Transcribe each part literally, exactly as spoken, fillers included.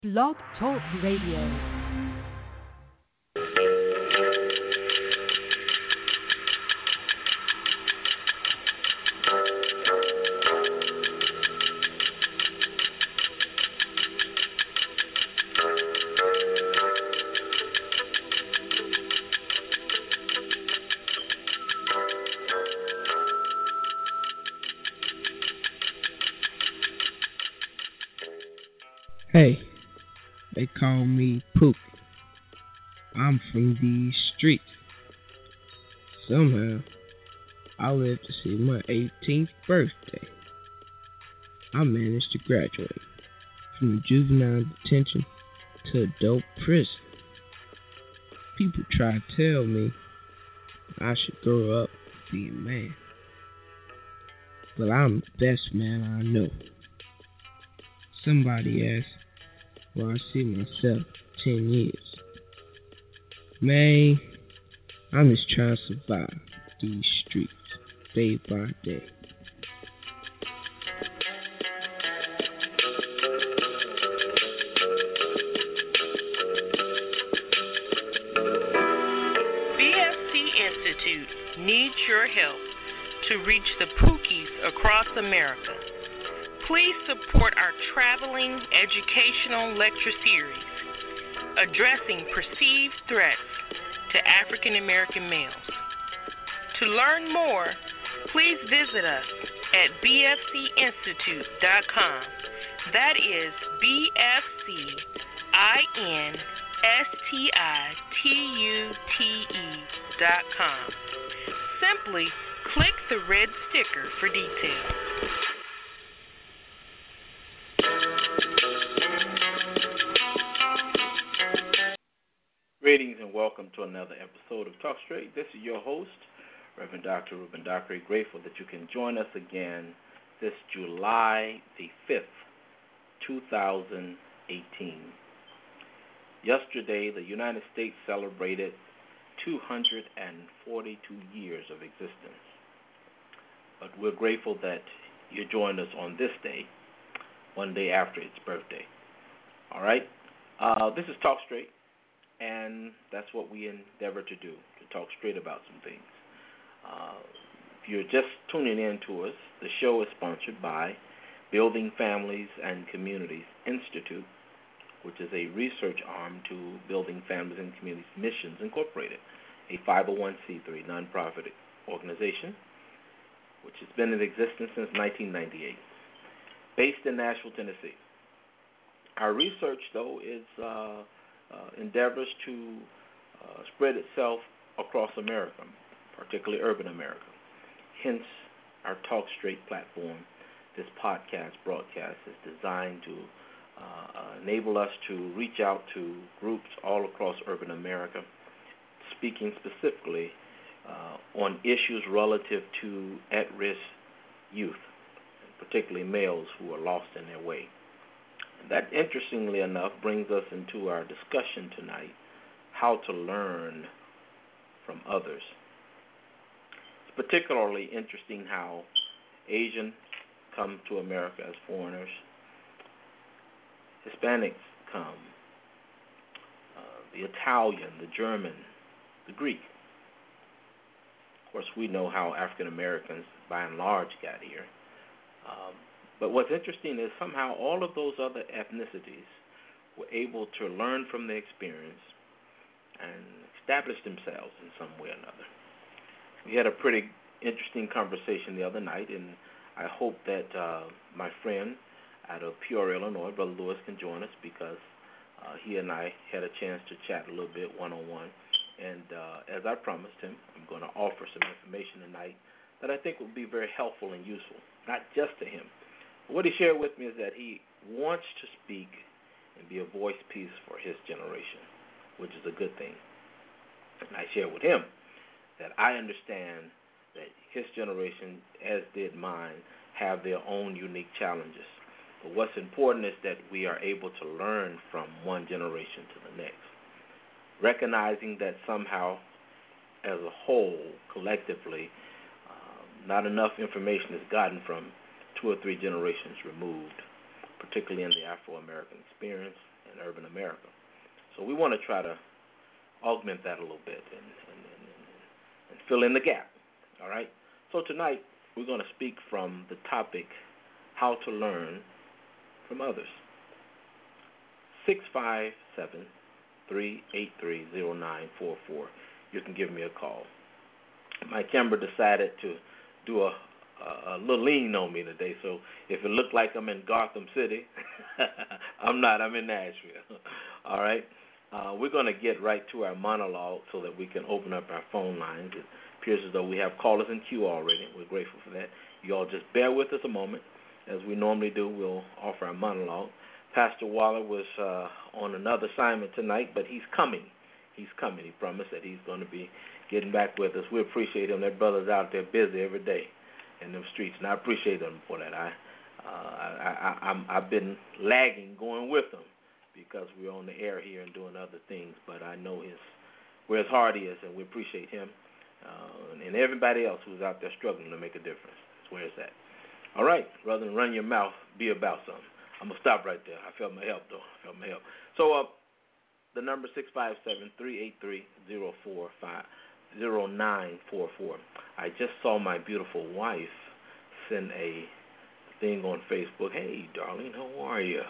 Blog Talk Radio. Hey, they call me Pook. I'm from these streets. Somehow, I lived to see my eighteenth birthday. I managed to graduate from juvenile detention to adult prison. People try to tell me I should grow up and be a man. But I'm the best man I know. Somebody asked where I see myself ten years. Man, I'm just trying to survive these streets day by day. B F C Institute needs your help to reach the Pookies across America. Please support our traveling educational lecture series addressing perceived threats to African American males. To learn more, please visit us at b f c institute dot com. That is B F C I N S T I T U T E dot com. Simply click the red sticker for details. Greetings and welcome to another episode of Talk Straight. This is your host, Reverend Doctor Ruben Dockery. Grateful that you can join us again this July the fifth, two thousand eighteen. Yesterday, the United States celebrated two hundred forty-two years of existence. But we're grateful that you joined us on this day, one day after its birthday. All right? Uh, this is Talk Straight. And that's what we endeavor to do, to talk straight about some things. Uh, if you're just tuning in to us, the show is sponsored by Building Families and Communities Institute, which is a research arm to Building Families and Communities Missions Incorporated, a five oh one c three nonprofit organization, which has been in existence since nineteen ninety-eight, based in Nashville, Tennessee. Our research, though, is... Uh, Uh, endeavors to uh, spread itself across America, particularly urban America. Hence, our Talk Straight platform, this podcast broadcast, is designed to uh, uh, enable us to reach out to groups all across urban America, speaking specifically uh, on issues relative to at-risk youth, particularly males who are lost in their way. That, interestingly enough, brings us into our discussion tonight, how to learn from others. It's particularly interesting how Asians come to America as foreigners, Hispanics come, uh, the Italian, the German, the Greek. Of course, we know how African Americans, by and large, got here. Um, But what's interesting is somehow all of those other ethnicities were able to learn from their experience and establish themselves in some way or another. We had a pretty interesting conversation the other night, and I hope that uh, my friend out of Peoria, Illinois, Brother Lewis, can join us because uh, he and I had a chance to chat a little bit one-on-one. And uh, as I promised him, I'm going to offer some information tonight that I think will be very helpful and useful, not just to him. What he shared with me is that he wants to speak and be a voice piece for his generation, which is a good thing. And I shared with him that I understand that his generation, as did mine, have their own unique challenges. But what's important is that we are able to learn from one generation to the next, recognizing that somehow, as a whole, collectively, um, not enough information is gotten from two or three generations removed, particularly in the Afro-American experience in urban America. So we want to try to augment that a little bit and, and, and, and, and fill in the gap. All right? So tonight we're going to speak from the topic, how to learn from others. six five seven, three eight three, zero nine four four. You can give me a call. My camera decided to do a, a, a little lean on me today, so if it looked like I'm in Gotham City, I'm not. I'm in Nashville. All right? Uh, we're going to get right to our monologue so that we can open up our phone lines. It appears as though we have callers in queue already. We're grateful for that. You all just bear with us a moment. As we normally do, we'll offer our monologue. Pastor Waller was uh, on another assignment tonight, but he's coming. He's coming. He promised that he's going to be getting back with us. We appreciate him. That brother's out there busy every day in them streets, and I appreciate him for that. I, uh, I, I, I'm, I've been lagging going with him because we're on the air here and doing other things, but I know his where his heart is, and we appreciate him uh, and everybody else who's out there struggling to make a difference. That's where it's at. All right, rather than run your mouth, be about something. I'm going to stop right there. I felt my help, though. I felt my help. So uh, the number six five seven, three eight three, zero four five, zero nine four four. I just saw my beautiful wife send a thing on Facebook. Hey, darling, how are you?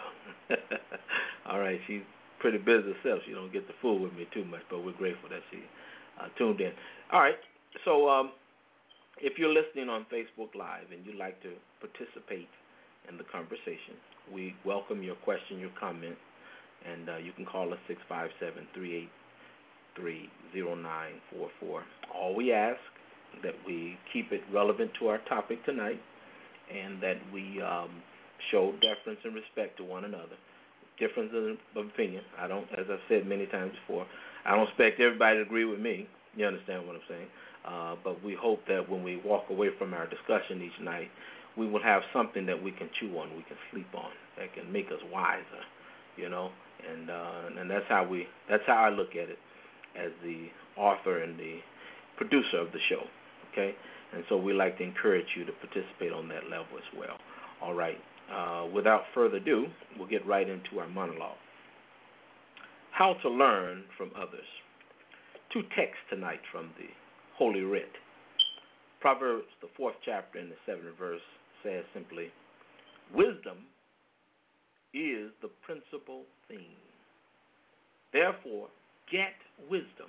All right, she's pretty busy herself. She don't get to fool with me too much, but we're grateful that she uh, tuned in. All right, so um, if you're listening on Facebook Live and you'd like to participate in the conversation, we welcome your question, your comment, and uh, you can call us six five seven, three eight three, zero nine four four. All we ask that we keep it relevant to our topic tonight and that we um, show deference and respect to one another. Differences of opinion. I don't, as I've said many times before, I don't expect everybody to agree with me. You understand what I'm saying? Uh, but we hope that when we walk away from our discussion each night, we will have something that we can chew on, we can sleep on, that can make us wiser, you know. And uh, and that's how we, that's how I look at it as the author and the producer of the show, okay? And so we like to encourage you to participate on that level as well. All right. Uh, without further ado, we'll get right into our monologue. How to learn from others. Two texts tonight from the Holy Writ. Proverbs, the fourth chapter and the seventh verse, says simply, wisdom is the principal thing. Therefore, get wisdom,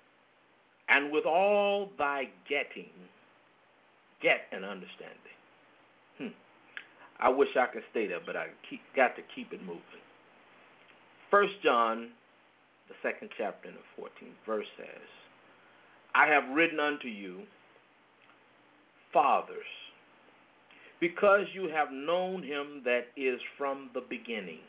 and with all thy getting, get an understanding. Hmm. I wish I could stay there, but I keep, got to keep it moving. First John, the second chapter and the fourteenth verse says, I have written unto you, fathers, because you have known him that is from the beginning.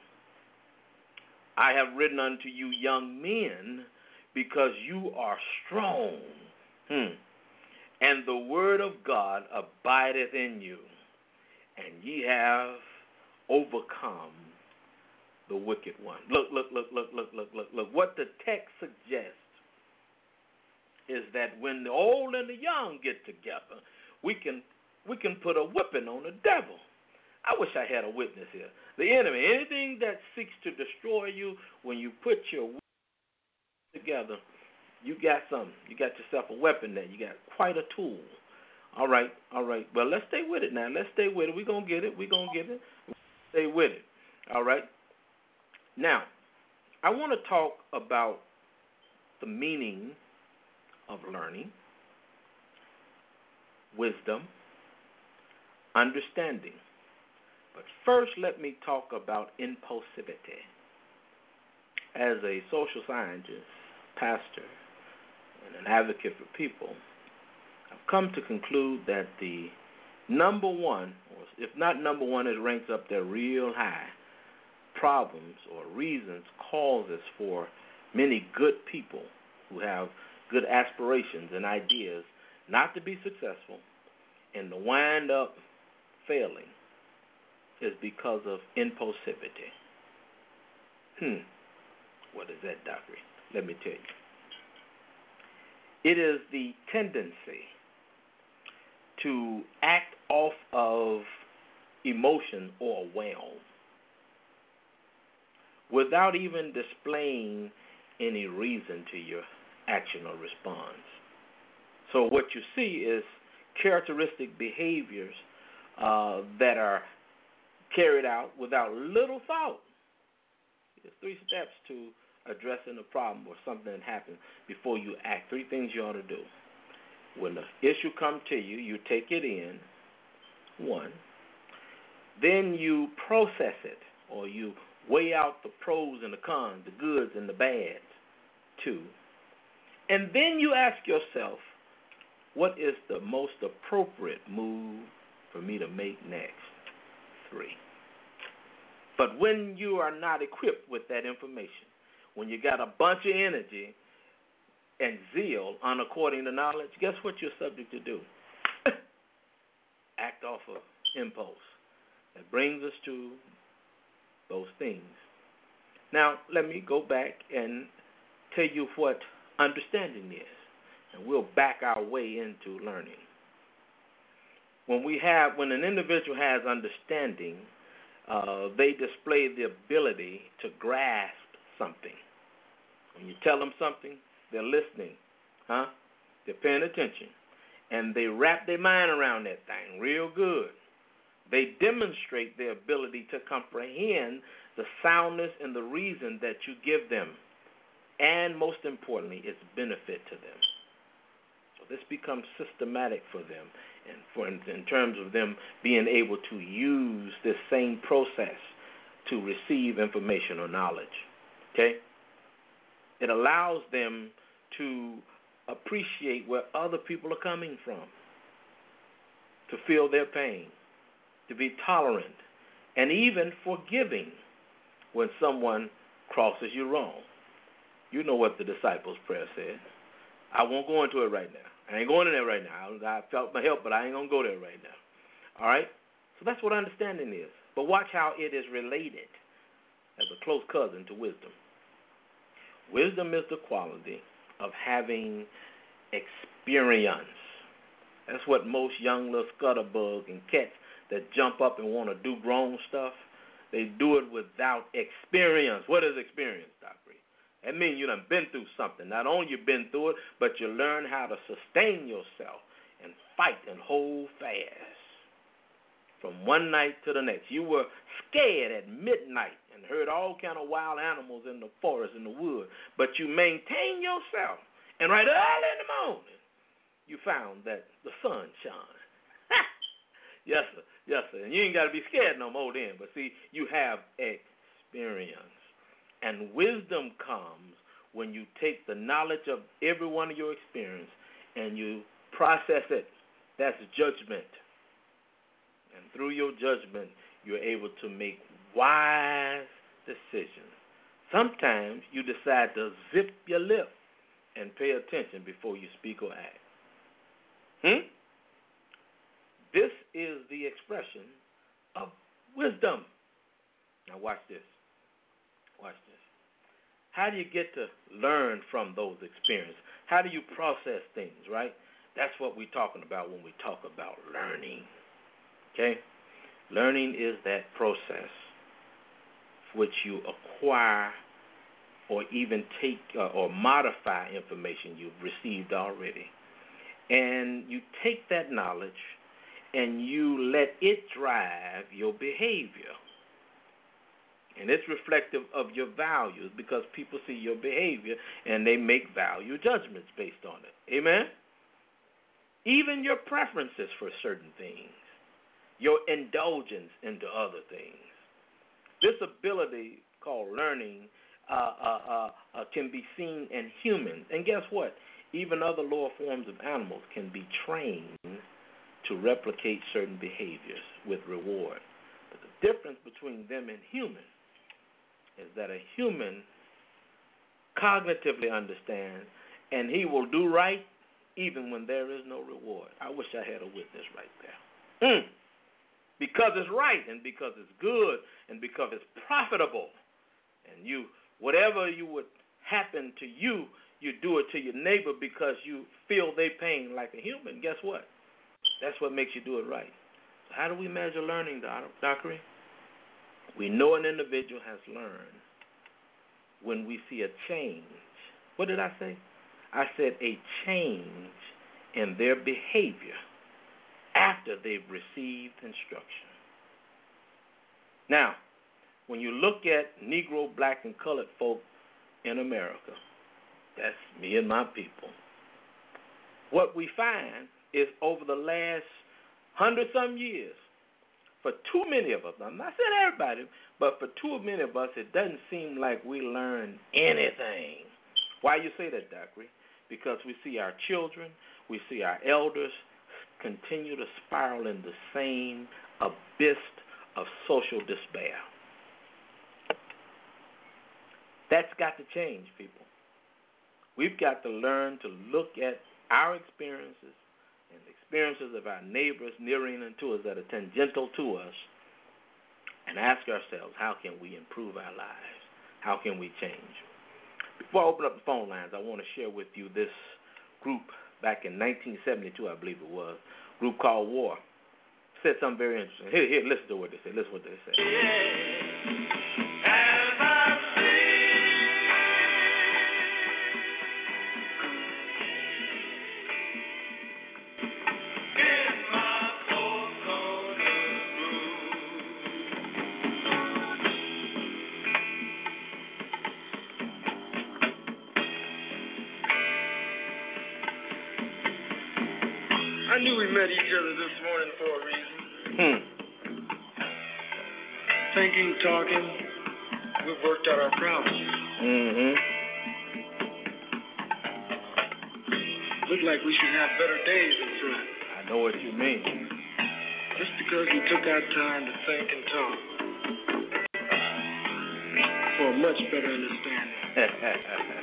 I have written unto you, young men, because you are strong, hmm. and the word of God abideth in you, and ye have overcome the wicked one. Look, look, look, look, look, look, look, look. What the text suggests is that when the old and the young get together, we can we can put a whipping on the devil. I wish I had a witness here. The enemy, anything that seeks to destroy you, when you put your together, you got something. You got yourself a weapon there. You got quite a tool. All right, all right. Well, let's stay with it now. Let's stay with it. We're going to get it. We're going to get it. Stay with it. All right. Now, I want to talk about the meaning of learning, wisdom, understanding. But first, let me talk about impulsivity. As a social scientist, pastor, and an advocate for people, I've come to conclude that the number one, or if not number one, it ranks up there real high, problems or reasons, causes for many good people who have good aspirations and ideas not to be successful and to wind up failing is because of impulsivity. Hmm. What is that, Doctor? Let me tell you. It is the tendency to act off of emotion or whelm. without even displaying any reason to your action or response. So what you see is characteristic behaviors uh, that are carried out without little thought. There's three steps to addressing a problem or something that happens before you act. Three things you ought to do. When the issue comes to you, you take it in, one. Then you process it, or you weigh out the pros and the cons, the goods and the bads, two. And then you ask yourself, what is the most appropriate move for me to make next? Three. But when you are not equipped with that information, when you got a bunch of energy and zeal unaccording to knowledge, guess what you're subject to do? Act off of impulse. That brings us to those things. Now, let me go back and tell you what understanding is, and we'll back our way into learning. When we have, when an individual has understanding, uh, they display the ability to grasp something. When you tell them something, they're listening, huh? They're paying attention, and they wrap their mind around that thing real good. They demonstrate their ability to comprehend the soundness and the reason that you give them, and most importantly, its benefit to them. So this becomes systematic for them, and for in, in terms of them being able to use this same process to receive information or knowledge. Okay? It allows them to appreciate where other people are coming from, to feel their pain, to be tolerant, and even forgiving when someone crosses you wrong. You know what the disciples' prayer said. I won't go into it right now. I ain't going in there right now. I felt my help, but I ain't going to go there right now. All right? So that's what understanding is. But watch how it is related as a close cousin to wisdom. Wisdom is the quality of having experience. That's what most young little scutterbug and cats that jump up and want to do grown stuff, they do it without experience. What is experience, Doctor? That means you done been through something. Not only you been through it, but you learn how to sustain yourself and fight and hold fast from one night to the next. You were scared at midnight and heard all kind of wild animals in the forest, in the wood, but you maintained yourself. And right early in the morning, you found that the sun shone. Yes, sir. Yes, sir. And you ain't got to be scared no more then. But see, you have experience. And wisdom comes when you take the knowledge of every one of your experience and you process it. That's judgment. And through your judgment, you're able to make wise decisions. Sometimes you decide to zip your lip and pay attention before you speak or act. Hmm? This is the expression of wisdom. Now watch this. Watch this. How do you get to learn from those experiences? How do you process things, right? That's what we're talking about when we talk about learning. Okay? Learning is that process which you acquire or even take uh, or modify information you've received already. And you take that knowledge and you let it drive your behavior. And it's reflective of your values because people see your behavior and they make value judgments based on it. Amen? Even your preferences for certain things, your indulgence into other things. This ability called learning uh, uh, uh, uh, can be seen in humans. And guess what? Even other lower forms of animals can be trained to replicate certain behaviors with reward. But the difference between them and humans is that a human cognitively understands, and he will do right even when there is no reward. I wish I had a witness right there. Mm. Because it's right, and because it's good, and because it's profitable. And you, whatever you would happen to you, you do it to your neighbor because you feel they pain like a human. Guess what? That's what makes you do it right. So how do we measure learning, Doctor? We know an individual has learned when we see a change. What did I say? I said a change in their behavior after they've received instruction. Now, when you look at Negro, black, and colored folk in America, that's me and my people, what we find is over the last hundred-some years, for too many of us, I'm not saying everybody, but for too many of us, it doesn't seem like we learn anything. Why you say that, Dockery? Because we see our children, we see our elders continue to spiral in the same abyss of social despair. That's got to change, people. We've got to learn to look at our experiences and the experiences of our neighbors nearing unto us that are tangential to us and ask ourselves, how can we improve our lives? How can we change? Before I open up the phone lines, I want to share with you this group back in nineteen seventy-two, I believe it was, a group called War. Said something very interesting. Here, here, listen to what they say. Listen to what they say. I knew we met each other this morning for a reason. Hmm. Thinking, talking, we've worked out our problems. Mm-hmm. Look like we should have better days in front. I know what you mean. Just because we took our time to think and talk for a much better understanding.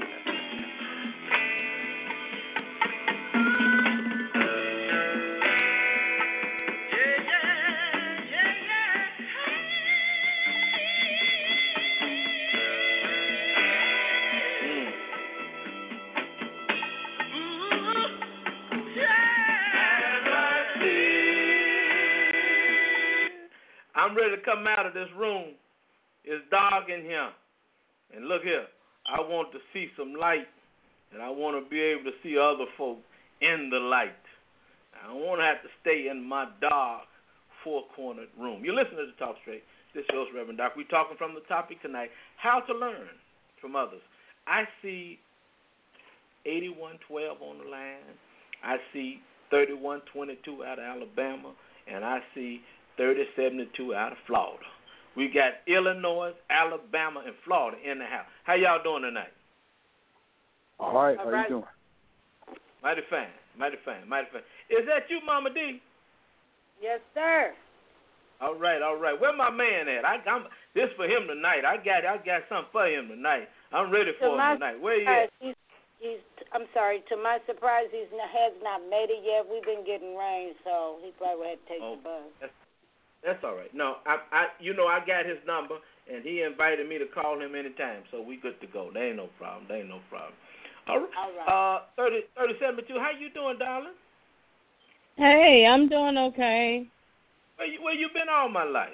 I'm ready to come out of this room. It's dark in here. And look here, I want to see some light, and I want to be able to see other folk in the light. I don't want to have to stay in my dark, four-cornered room. You're listening to Talk Straight. This is your host, Reverend Doc. We're talking from the topic tonight, how to learn from others. I see eighty-one twelve on the line. I see thirty-one twenty-two out of Alabama, and I see thirty seventy-two out of Florida. We got Illinois, Alabama, and Florida in the house. How y'all doing tonight? All right. All How right. you doing? Mighty fine. Mighty fine. Mighty fine. Is that you, Mama D? Yes, sir. All right. All right. Where my man at? I, I'm this for him tonight. I got I got something for him tonight. I'm ready for To him my tonight. Where you surprise, at? He's, he's, I'm sorry. To my surprise, he has not made it yet. We've been getting rain, so he probably had to take Oh, the bus. That's, that's all right. No, I, I, you know, I got his number, and he invited me to call him anytime, so we good to go. There ain't no problem. There ain't no problem. All right. All right. Uh, thirty, thirty seventy-two. How you doing, darling? Hey, I'm doing okay. Where you, where you been all my life?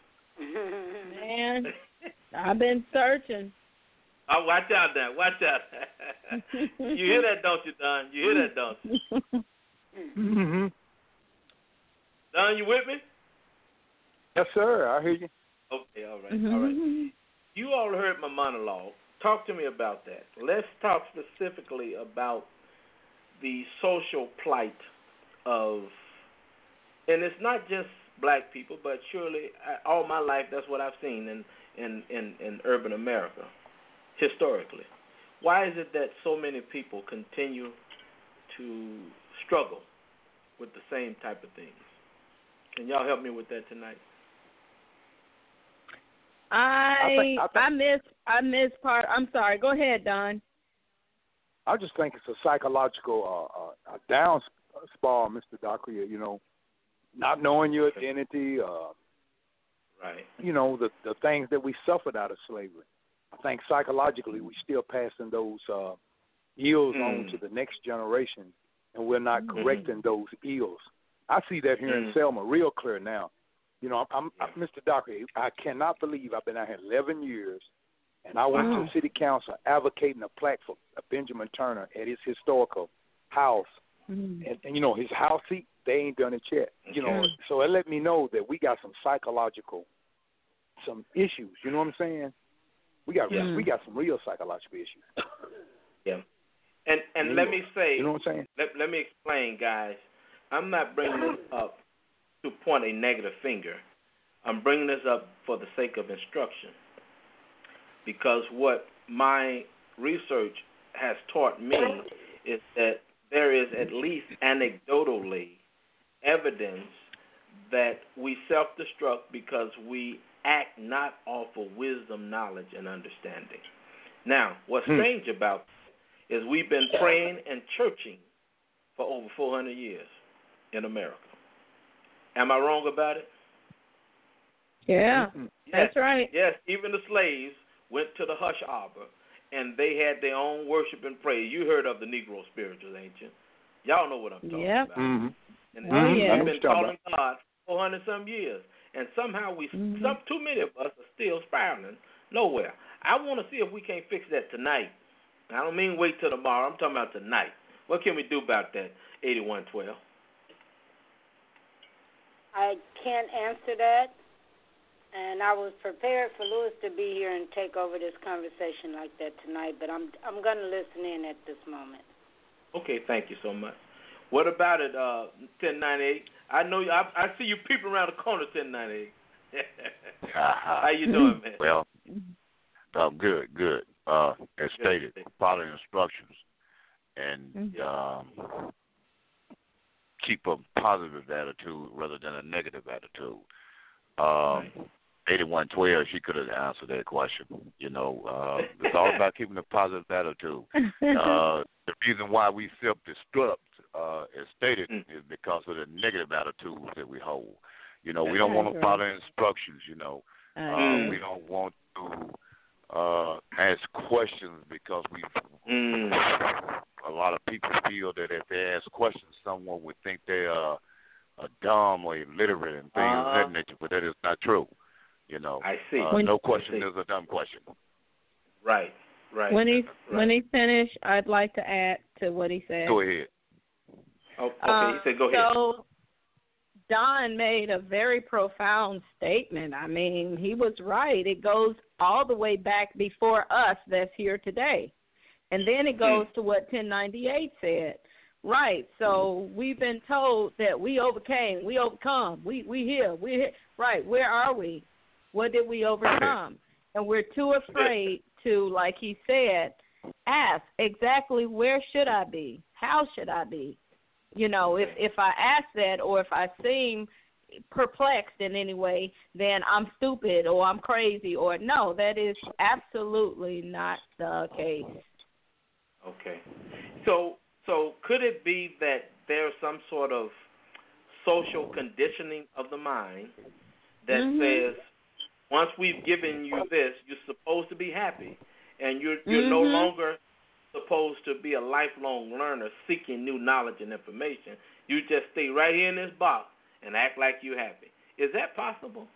Man, I've been searching. Oh, watch out now. Watch out. You hear that, don't you, Don? You hear that, don't you? Mm-hmm. Don, you with me? Yes, sir. I hear you. Okay, all right, all right. You all heard my monologue. Talk to me about that. Let's talk specifically about the social plight of, and it's not just black people, but surely I, all my life that's what I've seen in, in, in, in urban America, historically. Why is it that so many people continue to struggle with the same type of things? Can y'all help me with that tonight? I I think- I think- I miss I miss part. I'm sorry. Go ahead, Don. I just think it's a psychological uh, uh, a down spar, Mister Dockery. You know, not knowing your identity. Uh, Right. you know, the the things that we suffered out of slavery. I think psychologically we're still passing those uh, ills Mm. on to the next generation, and we're not Mhm. correcting those ills. I see that here Mm. in Selma real clear now. You know, I'm, I'm Yeah. Mister Dockery. I cannot believe I've been out here eleven years, And I went Wow. to the city council advocating a plaque for Benjamin Turner at his historical house. Mm. And, and, you know, his house seat, they ain't done it yet. You know, Mm. so it let me know that we got some psychological, some issues. You know what I'm saying? We got Yeah. we got some real psychological issues. Yeah. And and let me say, you know what I'm saying? Let, let me explain, guys. I'm not bringing this up to point a negative finger. I'm bringing this up for the sake of instruction. Because what my research has taught me is that there is at least anecdotally evidence that we self-destruct because we act not off of wisdom, knowledge, and understanding. Now, what's Hmm. strange about this is we've been praying and churching for over four hundred years in America. Am I wrong about it? Yeah, Mm-mm. Yes, that's right. Yes, even the slaves went to the hush arbor, and they had their own worship and praise. You heard of the Negro spirituals, ain't you? Y'all know what I'm talking Yep. about. Mm-hmm. And Oh, we've yeah. been calling God four hundred some years, and somehow we, Mhm. some too many of us are still spiraling nowhere. I want to see if we can't fix that tonight. I don't mean wait till tomorrow. I'm talking about tonight. What can we do about that? eighty-one twelve. I can't answer that, and I was prepared for Lewis to be here and take over this conversation like that tonight, but I'm I'm going to listen in at this moment. Okay, thank you so much. What about it, uh, ten ninety-eight? I know you, I, I see you peeping around the corner, ten ninety-eight. How you doing, man? Well, um, good, good. Uh, as stated, follow instructions and um, keep a positive attitude rather than a negative attitude. Um, eighty-one twelve, she could have answered that question. You know, uh, it's all about keeping a positive attitude. Uh, the reason why we self-destruct, uh, as stated, mm. is because of the negative attitudes that we hold. You know, we don't want to follow instructions, you know. Uh, we don't want to uh, ask questions because we mm. a lot of people feel that if they ask questions, someone would think they are uh, dumb or illiterate and things uh, of that nature, but that is not true. You know, I see. Uh, When, no question I see. is a dumb question. Right, right. when he right. when he finished, I'd like to add to what he said. Go ahead. Oh, okay, Uh, he said go ahead. So Don made a very profound statement. I mean, he was right. It goes all the way back before us that's here today. And then it goes to what ten ninety-eight said. Right. So we've been told that we overcame, we overcome, we we here, we here. Right. Where are we? What did we overcome? And we're too afraid to, like he said, ask exactly where should I be? How should I be? You know, if, if I ask that or if I seem perplexed in any way, then I'm stupid or I'm crazy or no, that is absolutely not the case. Okay. So so could it be that there's some sort of social conditioning of the mind that mm-hmm. says once we've given you this, you're supposed to be happy, and you're you're mm-hmm. no longer supposed to be a lifelong learner seeking new knowledge and information. You just stay right here in this box and act like you're happy. Is that possible?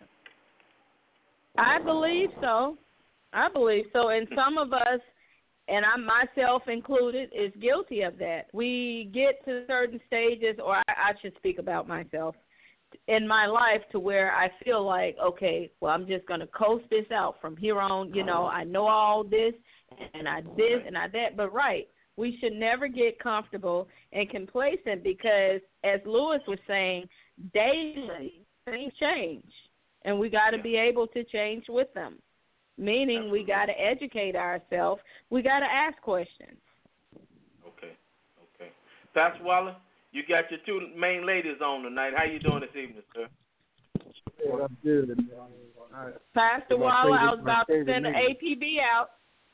I believe so. I believe so. And some of us, and I myself included, is guilty of that. We get to certain stages, or I, I should speak about myself, in my life to where I feel like, okay, well, I'm just going to coast this out from here on. You know, I know all this, and I this, and I that. But, right, we should never get comfortable and complacent because, as Lewis was saying, daily things change, and we got to be able to change with them, meaning we got to educate ourselves. We got to ask questions. Okay, okay. Pastor Waller, you got your two main ladies on tonight. How you doing this evening, sir? Yeah, I'm good. I, Pastor my Waller, I favorite- was my about to favorite send an lady. A P B out.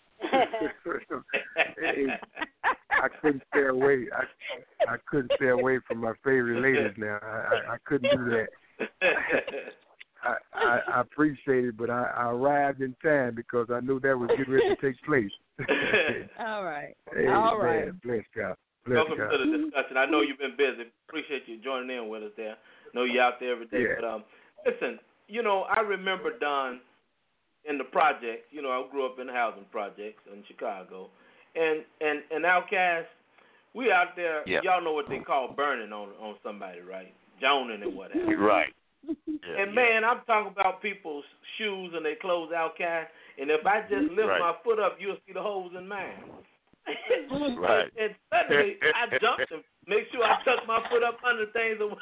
Hey, I couldn't stay away. I I couldn't stay away from my favorite ladies now. I, I, I couldn't do that. I, I, I appreciate it, but I, I arrived in time because I knew that was getting ready to take place. All right. Hey, All man, right. bless God. Bless Welcome God. to the discussion. I know you've been busy. Appreciate you joining in with us there. Know you're out there every day. Yeah. But um, listen, you know, I remember Don in the projects. You know, I grew up in housing projects in Chicago, and and and Outkast, we out there. Yeah. Y'all know what they call burning on on somebody, right? Joning and what have you. Right. Yeah, and man, yeah. I'm talking about people's shoes and their clothes, Outkast. And if I just lift right. my foot up, you'll see the holes in mine. Right. And, and suddenly I jumped and make sure I tuck my foot up under things. Or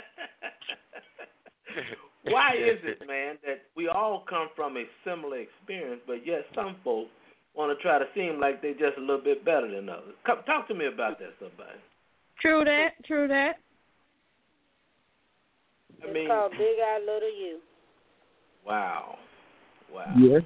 why is it, man, that we all come from a similar experience, but yet some folks want to try to seem like they're just a little bit better than others? Come, talk to me about that, somebody. True that. True that. I it's mean, called Big Eye Little You. Wow. Wow. Yes.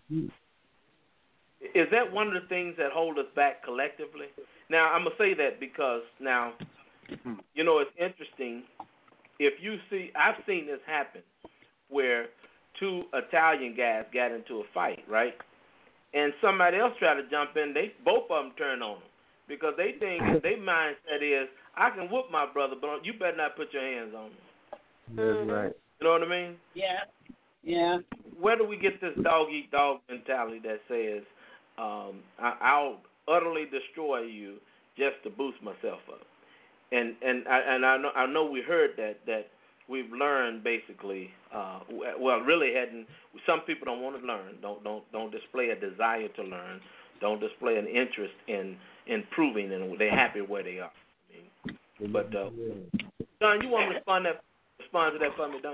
Is that one of the things that hold us back collectively? Now, I'm going to say that because now, you know, it's interesting. If you see, I've seen this happen where two Italian guys got into a fight, right? And somebody else tried to jump in. They both of them turn on them because they think, their mindset is, I can whoop my brother, but you better not put your hands on me. That's right. You know what I mean? Yeah. Yeah. Where do we get this dog-eat-dog mentality that says, um, I, I'll utterly destroy you just to boost myself up? And and I and I know I know we heard that that we've learned basically. Uh, well, really hadn't. Some people don't want to learn. Don't don't don't display a desire to learn. Don't display an interest in improving, and they're happy where they are. I mean, but uh, Don, you want to respond that respond to that for me, Don?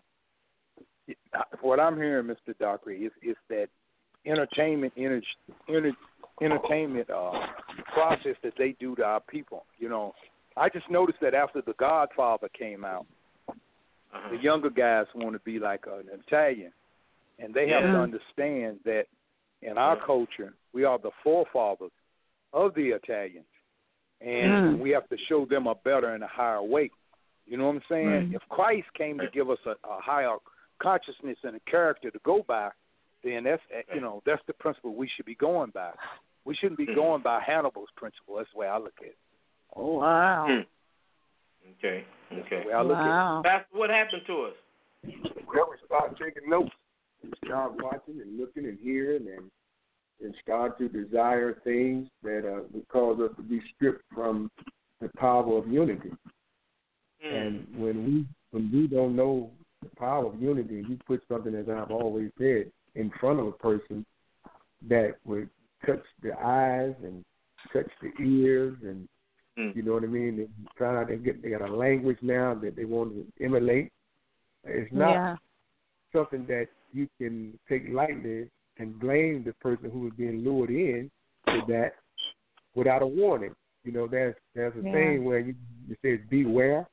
What I'm hearing, Mister Dockery, is is that entertainment, enter, enter, entertainment uh, process that they do to our people. You know, I just noticed that after The Godfather came out, uh-huh. the younger guys want to be like an Italian, and they have yeah. to understand that in our yeah. culture, we are the forefathers of the Italians, and mm. we have to show them a better and a higher way. You know what I'm saying? Mm. If Christ came to give us a, a higher consciousness and a character to go by, then that's you know that's the principle we should be going by. We shouldn't be going by Hannibal's principle. That's the way I look at it. Oh wow. Okay. Okay. That's the way I look wow. at it. Pastor, what happened to us? Well, we start taking notes. We start watching and looking and hearing, and and start to desire things that uh, would cause us to be stripped from the power of unity. Mm. And when we when we don't know the power of unity, you put something, as I've always said, in front of a person that would touch the eyes and touch the ears, and mm. you know what I mean. They try to get they got a language now that they want to emulate. It's not yeah. something that you can take lightly and blame the person who is being lured in to that without a warning. You know, there's there's a yeah. thing where you it says beware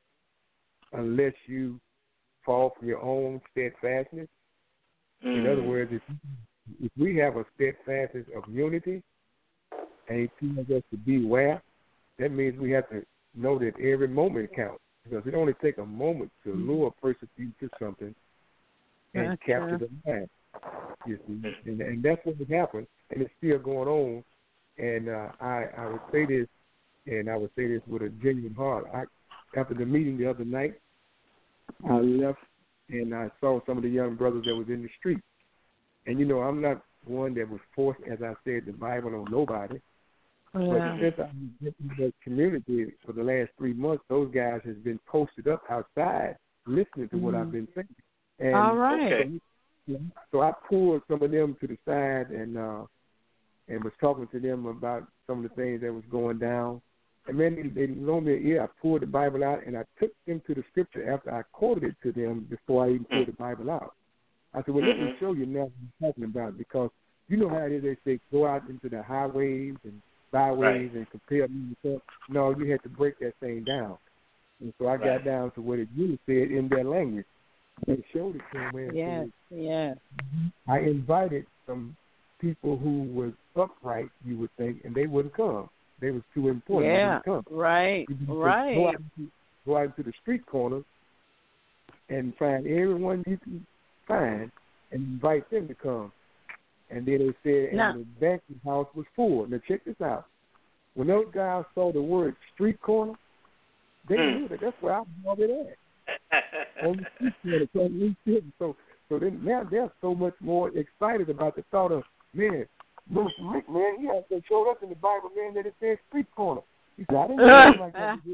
unless you fall from your own steadfastness. Mm. In other words, if, if we have a steadfastness of unity and he tells us to beware, that means we have to know that every moment counts. Because it only takes a moment to lure a person into something and that's capture true. the mind. You see? And, and that's what has happened, and it's still going on. And uh, I, I would say this, and I would say this with a genuine heart. I, after the meeting the other night, I left and I saw some of the young brothers that was in the street. And, you know, I'm not one that was forced, as I said, the Bible on nobody. Yeah. But since I've been in the community for the last three months, those guys has been posted up outside listening to mm-hmm. what I've been saying. And all right. So, so I pulled some of them to the side and uh, and was talking to them about some of the things that was going down. And then they, they loaned me an ear. I pulled the Bible out, and I took them to the scripture after I quoted it to them before I even pulled the Bible out. I said, well, mm-hmm. let me show you now what I'm talking about, because you know how it is. They say go out into the highways and byways right. and compare me with stuff. No, you had to break that thing down. And so I right. got down to what it really said in their language. They showed it to them. And yes, so yes. I invited some people who was upright, you would think, and they wouldn't come. They was too important. Yeah, they wouldn't come. right, right. Go out, into, go out into the street corners and find everyone you can find and invite them to come. And then they said, no. and the banquet house was full. Now check this out. When those guys saw the word street corner, they mm. knew that that's where I was already at. On the street corner, so, So then now they're so much more excited about the thought of, man, Minister Rick, man, he actually showed us in the Bible, man, that it says street corner. He said, I didn't know it like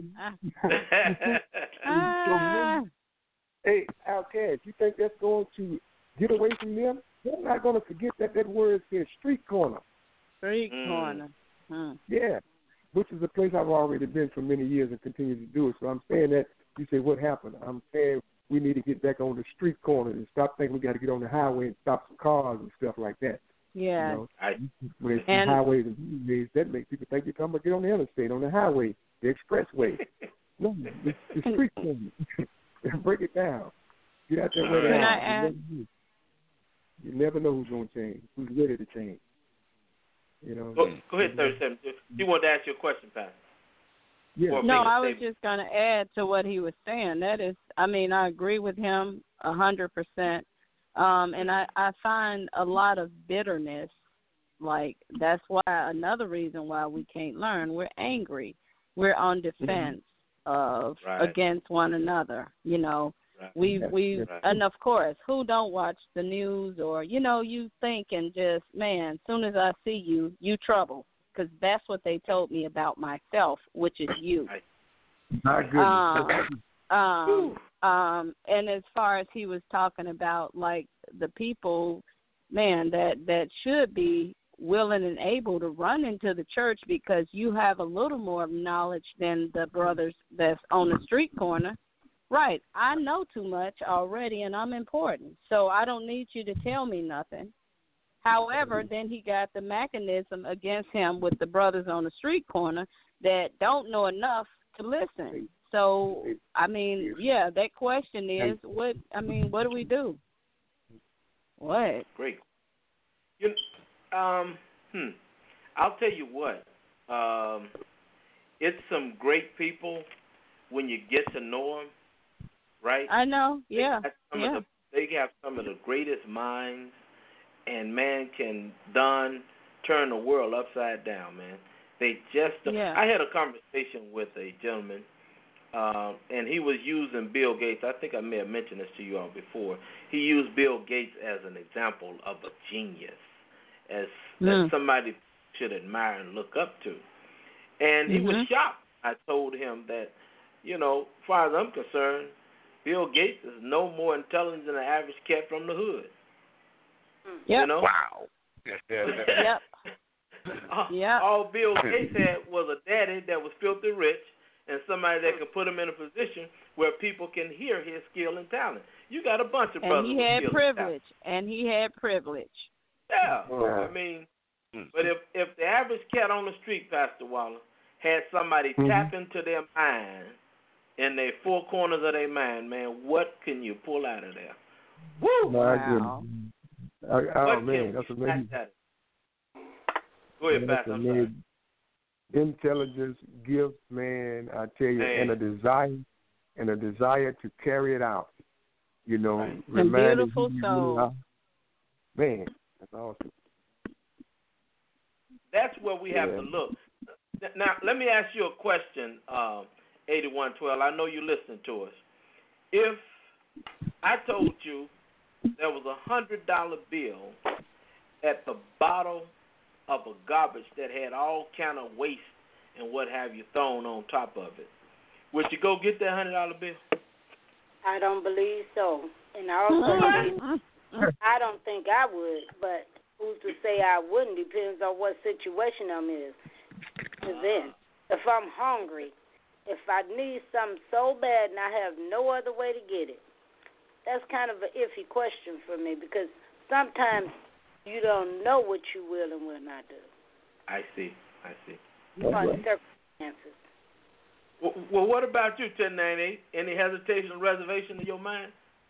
that. So, man, hey, Outcast, you think that's going to get away from them? They're not going to forget that that word says street corner. Street mm. corner. Hmm. Yeah, which is a place I've already been for many years and continue to do it. So I'm saying that, you say, what happened? I'm saying we need to get back on the street corner and stop thinking we got to get on the highway and stop some cars and stuff like that. Yeah. You know, I, when it's and, highways and highways, that makes people think you're talking about get on the interstate, on the highway, the expressway. No, it's the street corner. Break it down. Get out there where they are. You never know who's going to change, who's ready to change. You know. Go, go ahead, thirty-seven. You wanted to ask your question, Pastor? Yeah. No, I was just going to add to what he was saying. That is, I mean, I agree with him a hundred percent. Um, and I, I find a lot of bitterness. Like that's why another reason why we can't learn. We're angry. We're on defense mm-hmm. of right. against one another. You know. Right. We we right. and of course, who don't watch the news or you know you think and just man, as soon as I see you, you trouble because that's what they told me about myself, which is you. My goodness. Um, um, um, and as far as he was talking about, like the people, man, that that should be willing and able to run into the church because you have a little more knowledge than the brothers that's on the street corner. Right. I know too much already, and I'm important, so I don't need you to tell me nothing. However, then he got the mechanism against him with the brothers on the street corner that don't know enough to listen. So, I mean, yeah, that question is, what? I mean, what do we do? What? Great. You, um, hmm. I'll tell you what. Um, it's some great people when you get to know them. Right? I know, yeah. They have, yeah. The, they have some of the greatest minds, and man can done turn the world upside down, man. They just. Yeah. I had a conversation with a gentleman, um, and he was using Bill Gates. I think I may have mentioned this to you all before. He used Bill Gates as an example of a genius, as, mm. as somebody should admire and look up to. And he mm-hmm. was shocked. I told him that, you know, as far as I'm concerned, Bill Gates is no more intelligent than an average cat from the hood. Yep. You know? Wow. yep. all, yep. all Bill Gates had was a daddy that was filthy rich and somebody that could put him in a position where people can hear his skill and talent. You got a bunch of and brothers he had with privilege. And, and he had privilege. Yeah. I mean, but if, if the average cat on the street, Pastor Waller, had somebody mm-hmm. tap into their mind, in the four corners of their mind, man, what can you pull out of there? Woo! Wow. I, oh, man, that's amazing. Go ahead, man, Pastor. I'm sorry. Intelligence, gift, man, I tell you, man. and a desire, and a desire to carry it out. You know, right. And beautiful soul. Really man, that's awesome. That's where we have yeah. to look. Now, let me ask you a question, uh, eighty-one twelve. I know you're listening to us. If I told you there was a hundred dollar bill at the bottom of a garbage that had all kind of waste and what have you thrown on top of it, would you go get that hundred dollar bill? I don't believe so, and I also I don't think I would. But who's to say I wouldn't? Depends on what situation I'm in. Cause then, if I'm hungry, if I need something so bad and I have no other way to get it, that's kind of an iffy question for me because sometimes you don't know what you will and will not do. I see. I see. On circumstances. Well, well, what about you, ten ninety-eight? Any hesitation or reservation in your mind?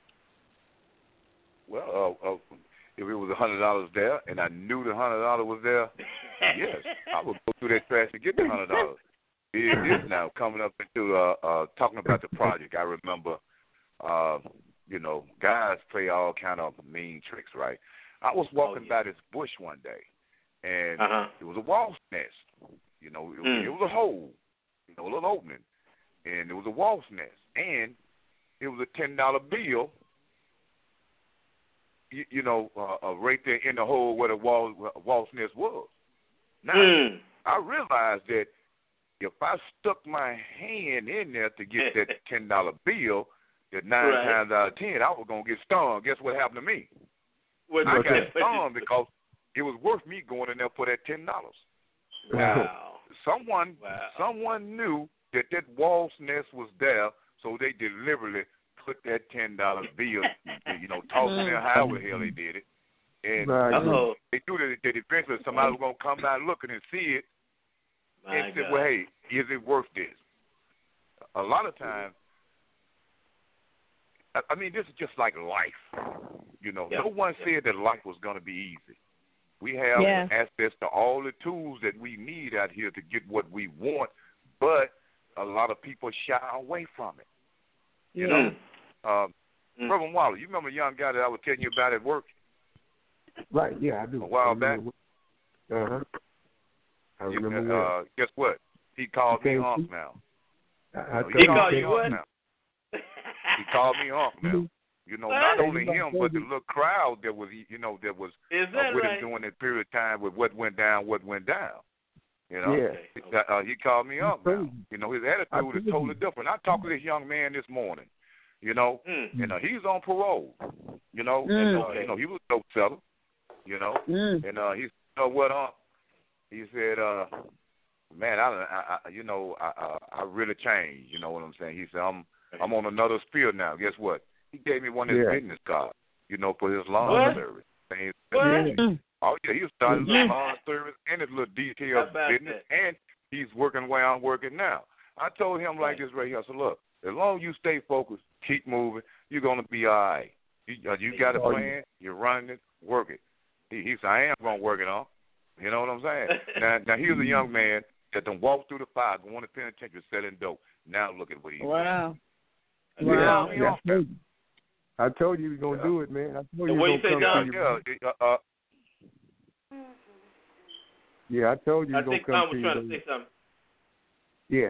Well, uh, uh, if it was a hundred dollars there and I knew the hundred dollars was there, yes, I would go through that trash and get the hundred dollars. It is now coming up into uh, uh, talking about the project. I remember, uh, you know, guys play all kind of mean tricks, right? I was walking oh, yeah. by this bush one day, and uh-huh. it was a wasp nest. You know, it, mm. it was a hole, you know, a little opening, and it was a wasp nest, and it was a ten dollar bill you, you know, uh, uh, right there in the hole where the wall, Walt's Nest was. Now, mm. I realized that if I stuck my hand in there to get that ten dollar bill, that nine right. times out of ten, I was going to get stung. Guess what happened to me? What, I what, got what, stung because it was worth me going in there for that ten dollars. Wow. Someone, wow. someone knew that that Walt's Nest was there, so they deliberately put that ten dollar bill, you know, tossing there however the hell they did it. And Uh-oh. they knew that, that eventually somebody was going to come by looking and see it My and say, God. well, hey, is it worth this? A lot of times, I, I mean, this is just like life. You know, yeah. no one yeah. said that life was going to be easy. We have yeah. access to all the tools that we need out here to get what we want, but a lot of people shy away from it. You yeah. know, um, mm. Reverend Waller, you remember a young guy that I was telling you about at work? Right, yeah, I do. A while I back? Uh-huh. I remember you, well. uh, Guess what? He called he me Unc now. I, I you know, he called called me you Unc what? Now. He called me Unc now. You know, not only him, but the little crowd that was, you know, that was Is uh, that with right? him during that period of time with what went down, what went down. You know, yeah. he, uh, he called me up now. You know, his I attitude is totally different. I talked to this young man this morning. You know, mm. and uh, he's on parole. You know, Mm. and, uh, Okay. you know, he was a dope seller. You know, Mm. and uh, he said, you know what, Unc? He said, uh, man, I, I, I you know, I, I, I really changed. You know what I'm saying? He said, I'm, I'm on another spiel now. Guess what? He gave me one of his Yeah. business cards. You know, for his lawn What? service. Things, What? Mm. Oh yeah, he was starting Yeah. his lawn service and his little detail How about business, that? and he's working where I'm working now. I told him like this right here. I said, look, as long as you stay focused, keep moving, you're gonna be all right. You, uh, you got a plan, you're running it, work it. He, he said, I am gonna work it on. You know what I'm saying? now, now here's a young man that done walked through the fire, going to penitentiary, selling dope. Now look at what he's Wow. doing. Wow. Yeah, Yeah. I told you he was gonna Yeah. do it, man. I told you And what he you was say, gonna come Don? to you. Yeah, uh, uh, Yeah, I told you I he was think gonna Tom come to was you. trying to say something. Yeah.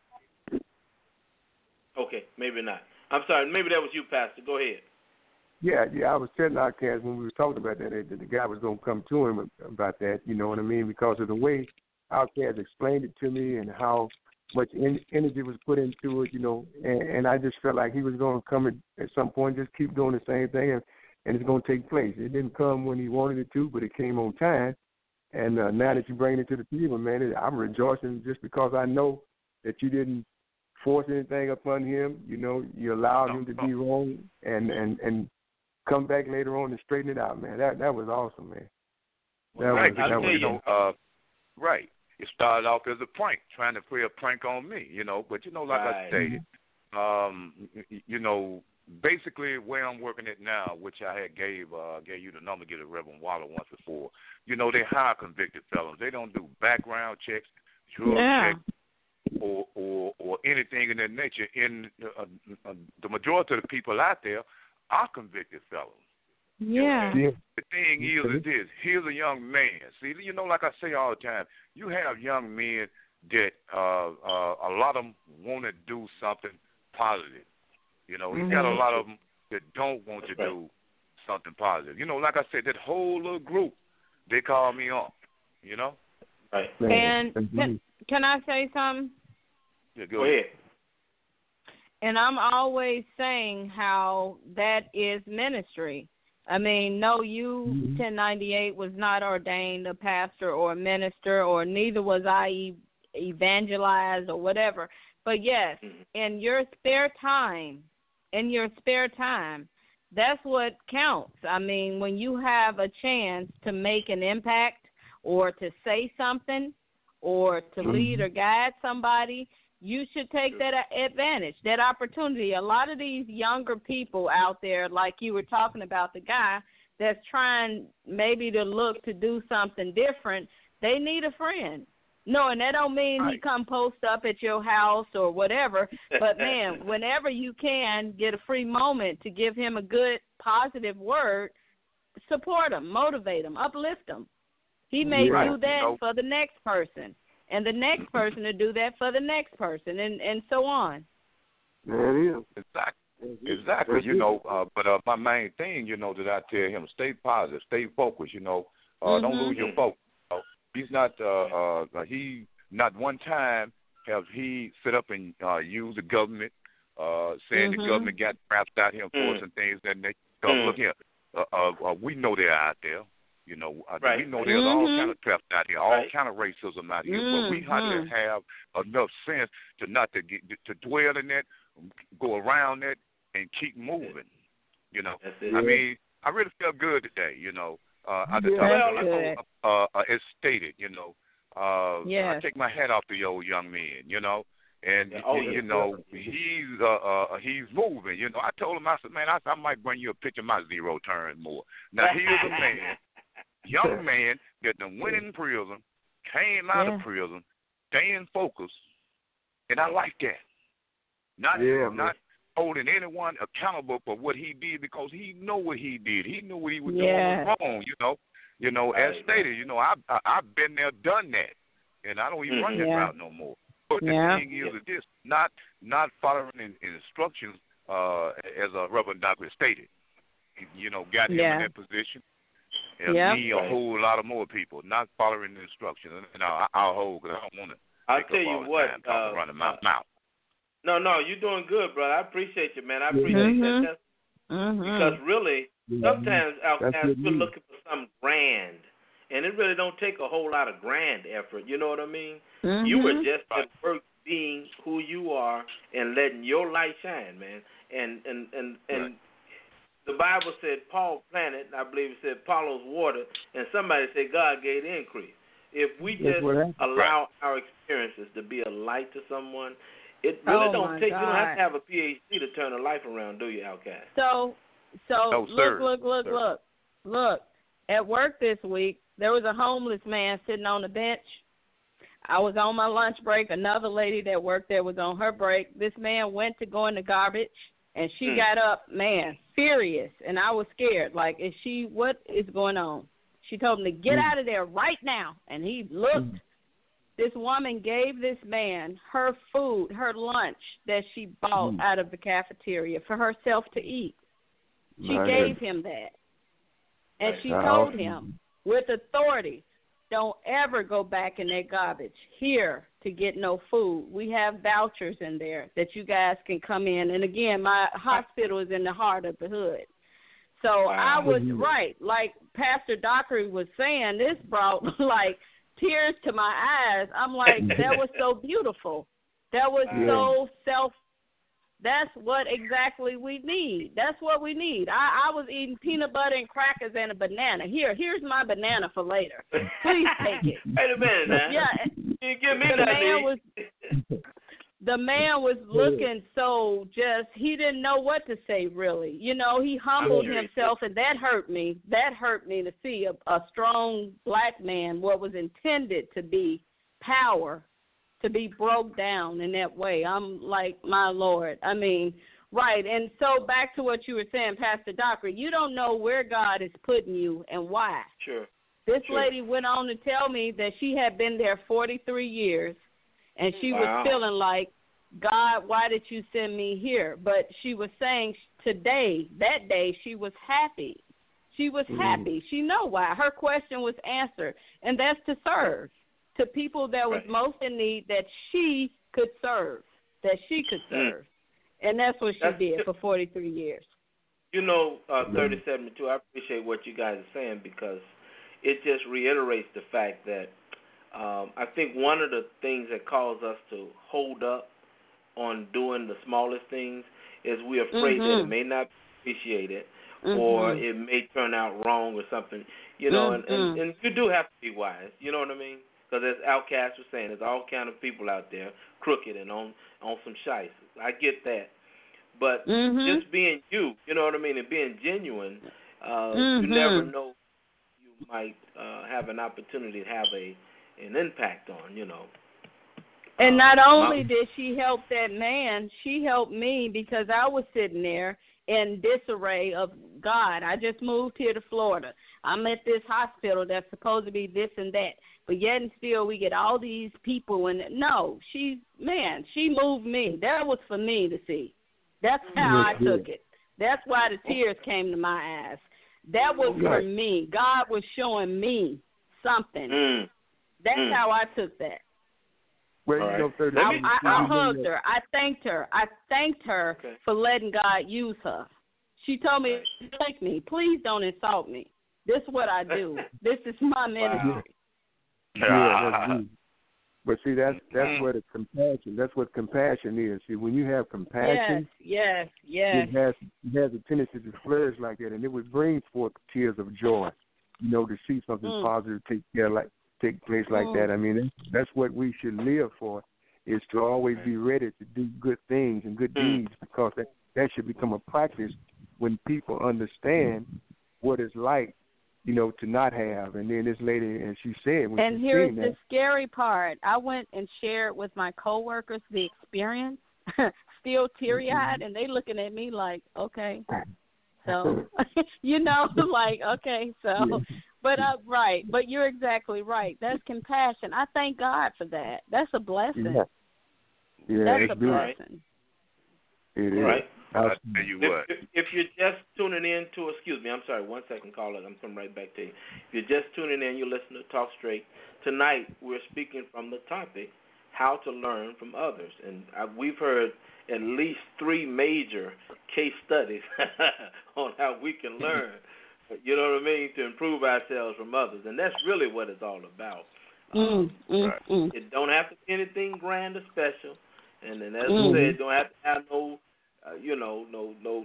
Okay, maybe not. I'm sorry. Maybe that was you, Pastor. Go ahead. Yeah, yeah, I was telling Outcast when we were talking about that, that the guy was going to come to him about that, you know what I mean, because of the way Outcast explained it to me and how much en- energy was put into it, you know, and, and I just felt like he was going to come at, at some point, just keep doing the same thing, and, and it's going to take place. It didn't come when he wanted it to, but it came on time, and uh, now that you bring it to the people, man, it, I'm rejoicing just because I know that you didn't force anything upon him, you know, you allowed him to be wrong, and, and, and come back later on and straighten it out, man. That that was awesome, man. That right, was, that was, you know, uh, right. It started off as a prank, trying to play a prank on me, you know. But you know, like Right. I stated, um, you know, basically where I'm working at now, which I had gave uh, gave you the number, get a Reverend Waller once before. You know, they hire convicted felons. They don't do background checks, drug Yeah. checks, or, or or anything in that nature. In uh, uh, the majority of the people out there are convicted felons. Yeah. yeah. The thing is, is this. Here's a young man. See, you know, like I say all the time, you have young men that uh, uh, a lot of them want to do something positive. You know, Mm-hmm. you got a lot of them that don't want to do something positive. You know, like I said, that whole little group, they call me on. You know? Right. And can, can I say something? Yeah, go, Go ahead. And I'm always saying how that is ministry. I mean, no, you, Mm-hmm. ten ninety-eight, was not ordained a pastor or a minister, or neither was I e- evangelized or whatever. But yes, Mm-hmm. in your spare time, in your spare time, that's what counts. I mean, when you have a chance to make an impact or to say something or to Mm-hmm. lead or guide somebody, you should take that advantage, that opportunity. A lot of these younger people out there, like you were talking about, the guy that's trying maybe to look to do something different, they need a friend. No, and that don't mean Right. he come post up at your house or whatever, but, man, whenever you can get a free moment to give him a good, positive word, support him, motivate him, uplift him. He may Right. do that You know, for the next person, and the next person to do that for the next person, and, and so on. There it is. Exactly. Exactly, you know. Uh, but uh, my main thing, you know, that I tell him, stay positive, stay focused. You know, uh, mm-hmm. don't lose your focus. You know? He's not. Uh, uh, he not one time has he sit up and uh, used the government, uh, saying mm-hmm. the government got trapped out here for mm-hmm. us and things. And they uh, mm-hmm. look here, uh, uh, uh, we know they're out there. You know, uh, right. we know there's mm-hmm. all kind of traps out here, all right. kind of racism out here. Mm-hmm. But we have to have enough sense to not to get to dwell in that, go around that, and keep moving. You know, I mean, I really felt good today. You know, uh, I just yeah, uh, uh, it's stated. You know, uh, yes. I take my hat off to the old young man. You know. And yeah, oh, you yeah, know yeah. he's uh, uh he's moving. You know, I told him, I said, man, I, I might bring you a picture of my zero turn more. Now he is a man. Young man that done went in prison, came out yeah. of prison, staying focused, and I like that. Not yeah, not holding anyone accountable for what he did because he know what he did. He knew what he was yeah. doing was wrong. You know, you know. As right. stated, you know, I, I I've been there, done that, and I don't even run that yeah. route no more. But the yeah. thing is, this not not following in, in instructions uh, as a Reverend Doctor stated. You know, got him yeah. in that position. And yep. me, a whole lot of more people, not following the instructions. And I'll, I'll hold because I don't want to. I'll tell you what. Uh, running my uh, mouth. No, no, you're doing good, brother. I appreciate you, man. I appreciate mm-hmm. that. Mm-hmm. Because really, sometimes outcasts we're looking for some grand, and it really don't take a whole lot of grand effort. You know what I mean? Mm-hmm. You were just at work being who you are and letting your light shine, man. And and and and. Right. The Bible said Paul planted, I believe it said Apollos watered, and somebody said God gave the increase. If we just allow our experiences to be a light to someone, it really oh don't take, God. you don't have to have a P H D to turn a life around, do you, Outcast? So, so no, look, sir. look, look, sir. look, look. At work this week, there was a homeless man sitting on the bench. I was on my lunch break. Another lady that worked there was on her break. This man went to go in the garbage. And she mm. got up, man, furious, and I was scared. Like, is she, what is going on? She told him to get mm. out of there right now, and he looked. Mm. This woman gave this man her food, her lunch that she bought mm. out of the cafeteria for herself to eat. She right. gave him that. And she That's told awesome. him, with authority, don't ever go back in that garbage here to get no food. We have vouchers in there that you guys can come in. And, again, my hospital is in the heart of the hood. So wow. I was right. Like Pastor Dockery was saying, this brought, like, tears to my eyes. I'm like, that was so beautiful. That was yeah. so self. That's what exactly we need. That's what we need. I, I was eating peanut butter and crackers and a banana. Here, here's my banana for later. Please take it. Wait a minute now. Yeah. You give me the man was the man was looking so just he didn't know what to say really. You know, he humbled himself, and that hurt me. That hurt me to see a, a strong black man, what was intended to be power, to be broke down in that way. I'm like, my Lord. I mean, right. And so back to what you were saying, Pastor Dockery, you don't know where God is putting you and why. Sure. This sure. lady went on to tell me that she had been there forty-three years, and she wow. was feeling like, God, why did you send me here? But she was saying today, that day, she was happy. She was mm. happy. She know why. Her question was answered, and that's to serve. To people that was right. most in need, that she could serve, that she could serve. Mm. And that's what she that's, did for forty-three years. You know, uh, thirty-seven two, I appreciate what you guys are saying because it just reiterates the fact that um, I think one of the things that causes us to hold up on doing the smallest things is we're afraid mm-hmm. that it may not be appreciated mm-hmm. or it may turn out wrong or something. You know, mm-hmm. and, and, and you do have to be wise. You know what I mean? Because as Outcast was saying, there's all kind of people out there crooked and on, on some shice. I get that. But mm-hmm. just being you, you know what I mean, and being genuine, uh, mm-hmm. you never know you might uh, have an opportunity to have a an impact on, you know. And uh, not only my, did she help that man, she helped me because I was sitting there in disarray of God. I just moved here to Florida. I'm at this hospital that's supposed to be this and that. But yet and still we get all these people. And no, she, man, she moved me. That was for me to see. That's how I took it. That's why the tears came to my eyes. That was for me. God was showing me something. Mm. That's mm. how I took that. Well, All you know, right. thirty, I, I, I hugged her. I thanked her. I thanked her Okay. for letting God use her. She told me, thank me. Please don't insult me. This is what I do. This is my ministry. Yeah, that's good. But see, that's that's what it's compassion. That's what compassion is. See, when you have compassion, yes, yes, yes. it has it has a tendency to flourish like that, and it would bring forth tears of joy. You know, to see something Mm. positive take care like take place like Mm. that. I mean, that's, that's what we should live for, is to always be ready to do good things and good Mm. deeds, because that that should become a practice when people understand what it's like, you know, to not have. And then this lady, and she said, when And she here's seen the that, scary part. I went and shared with my coworkers the experience, still teary-eyed, and they looking at me like, okay. So, you know, like, okay, so. But, uh, right, but you're exactly right. That's compassion. I thank God for that. That's a blessing. Yeah, yeah, That's it's a good. blessing. It is. Right. I tell you If, what. if, if you're just tuning in to, excuse me, I'm sorry, one second, caller. I'm coming right back to you. If you're just tuning in, you're listening to Talk Straight. Tonight, we're speaking from the topic, how to learn from others. And uh, we've heard at least three major case studies on how we can learn, you know what I mean, to improve ourselves from others. And that's really what it's all about. Mm, um, mm, right. mm. It don't have to be anything grand or special. And then, as Mm. I said, it don't have to have no, uh, you know, no, no,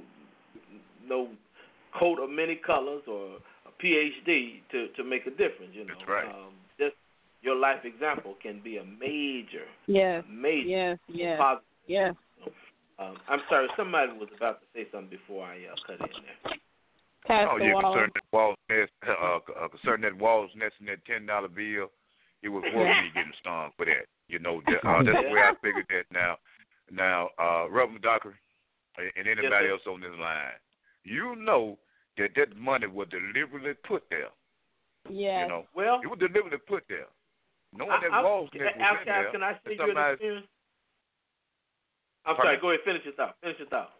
no coat of many colors or a P H D to, to make a difference. You know, That's right. um, just your life example can be a major, Yes, major, yes, yes, positive. yes. Um, I'm sorry, somebody was about to say something before I uh, cut in there. Pastor Oh yeah, Wallace. concerning that Wall's nest, uh, uh, concerning that Wall's nest and that ten dollar bill, it was worth me getting stung for that. You know, that, uh, that's the way I figured that. Now, now, uh, Reverend Docker and anybody Yes, else on this line, you know that that money was deliberately put there. Yes. You know, well, it was deliberately put there. Knowing I, that I, Wall's nest was in there, can I say and you an somebody, experience? I'm Pardon? sorry, go ahead, finish your thought. Finish your thought.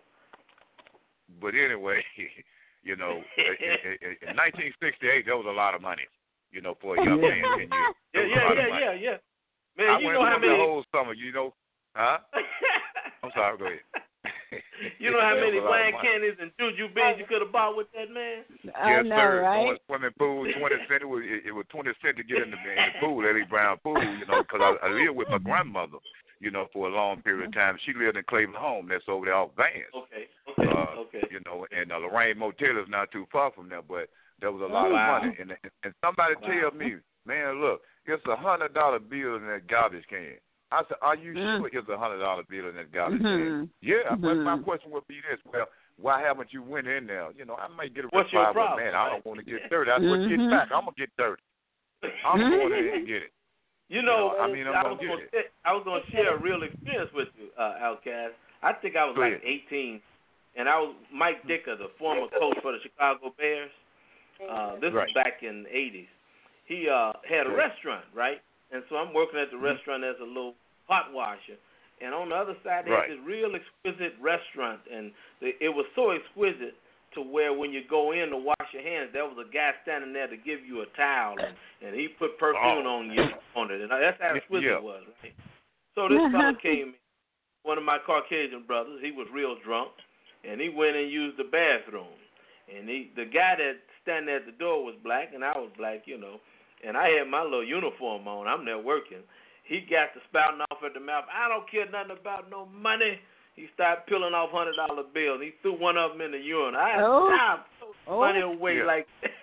but anyway, you know, in, in, in nineteen sixty-eight, that was a lot of money. You know, for a young man, ten years. Yeah, yeah, yeah, yeah, yeah. Man, I you went know how through many the whole summer, you know. Huh? I'm sorry, go ahead. You know how That many was a lot of wine money. candies and juju beans you could have bought with that, man? I Yes, know, sir. right? Going swimming pool, twenty cent. It was it, it was twenty cent to get in the, in the pool, Eddie Brown pool. You know, because I, I lived with my grandmother. You know, for a long period of time. She lived in Cleveland Home. That's over there off Vance. Okay, okay, uh, okay. You know, and uh, Lorraine Motel is not too far from there, but there was a lot Wow. of money. And and somebody Wow. tell me, man, look, it's a hundred dollar bill in that garbage can. I said, are you Mm. sure it's a hundred dollar bill in that garbage Mhm. can? Yeah. Mhm. But my question would be this: well, why haven't you went in there? You know, I might get a What's your reply, but problem, man, I right? don't want to get dirty. I said, get Mhm. back. I'm gonna get dirty. I'm going in and get it. You know, You know, I mean, I'm I gonna was get gonna it. say- I was going to share a real experience with you, uh, Outcast. I think I was Go like ahead. eighteen, and I was Mike Dicker, the former coach for the Chicago Bears. Uh, this Right. was back in the eighties. He uh, had a Okay. restaurant, right? And so I'm working at the restaurant as a little pot washer. And on the other side, they Right. had this real exquisite restaurant, and the, it was so exquisite to where when you go in to wash your hands, there was a guy standing there to give you a towel, and, and he put perfume Oh. on you on it, and that's how exquisite Yeah. it was, right? So this fella came, one of my Caucasian brothers. He was real drunk, and he went and used the bathroom. And he, the guy that standing at the door was black, and I was black, you know. And I had my little uniform on. I'm there working. He got to spouting off at the mouth. I don't care nothing about no money. He started peeling off hundred dollar bills. He threw one of them in the urine. I Oh. I threw Oh. money away Yeah. like that.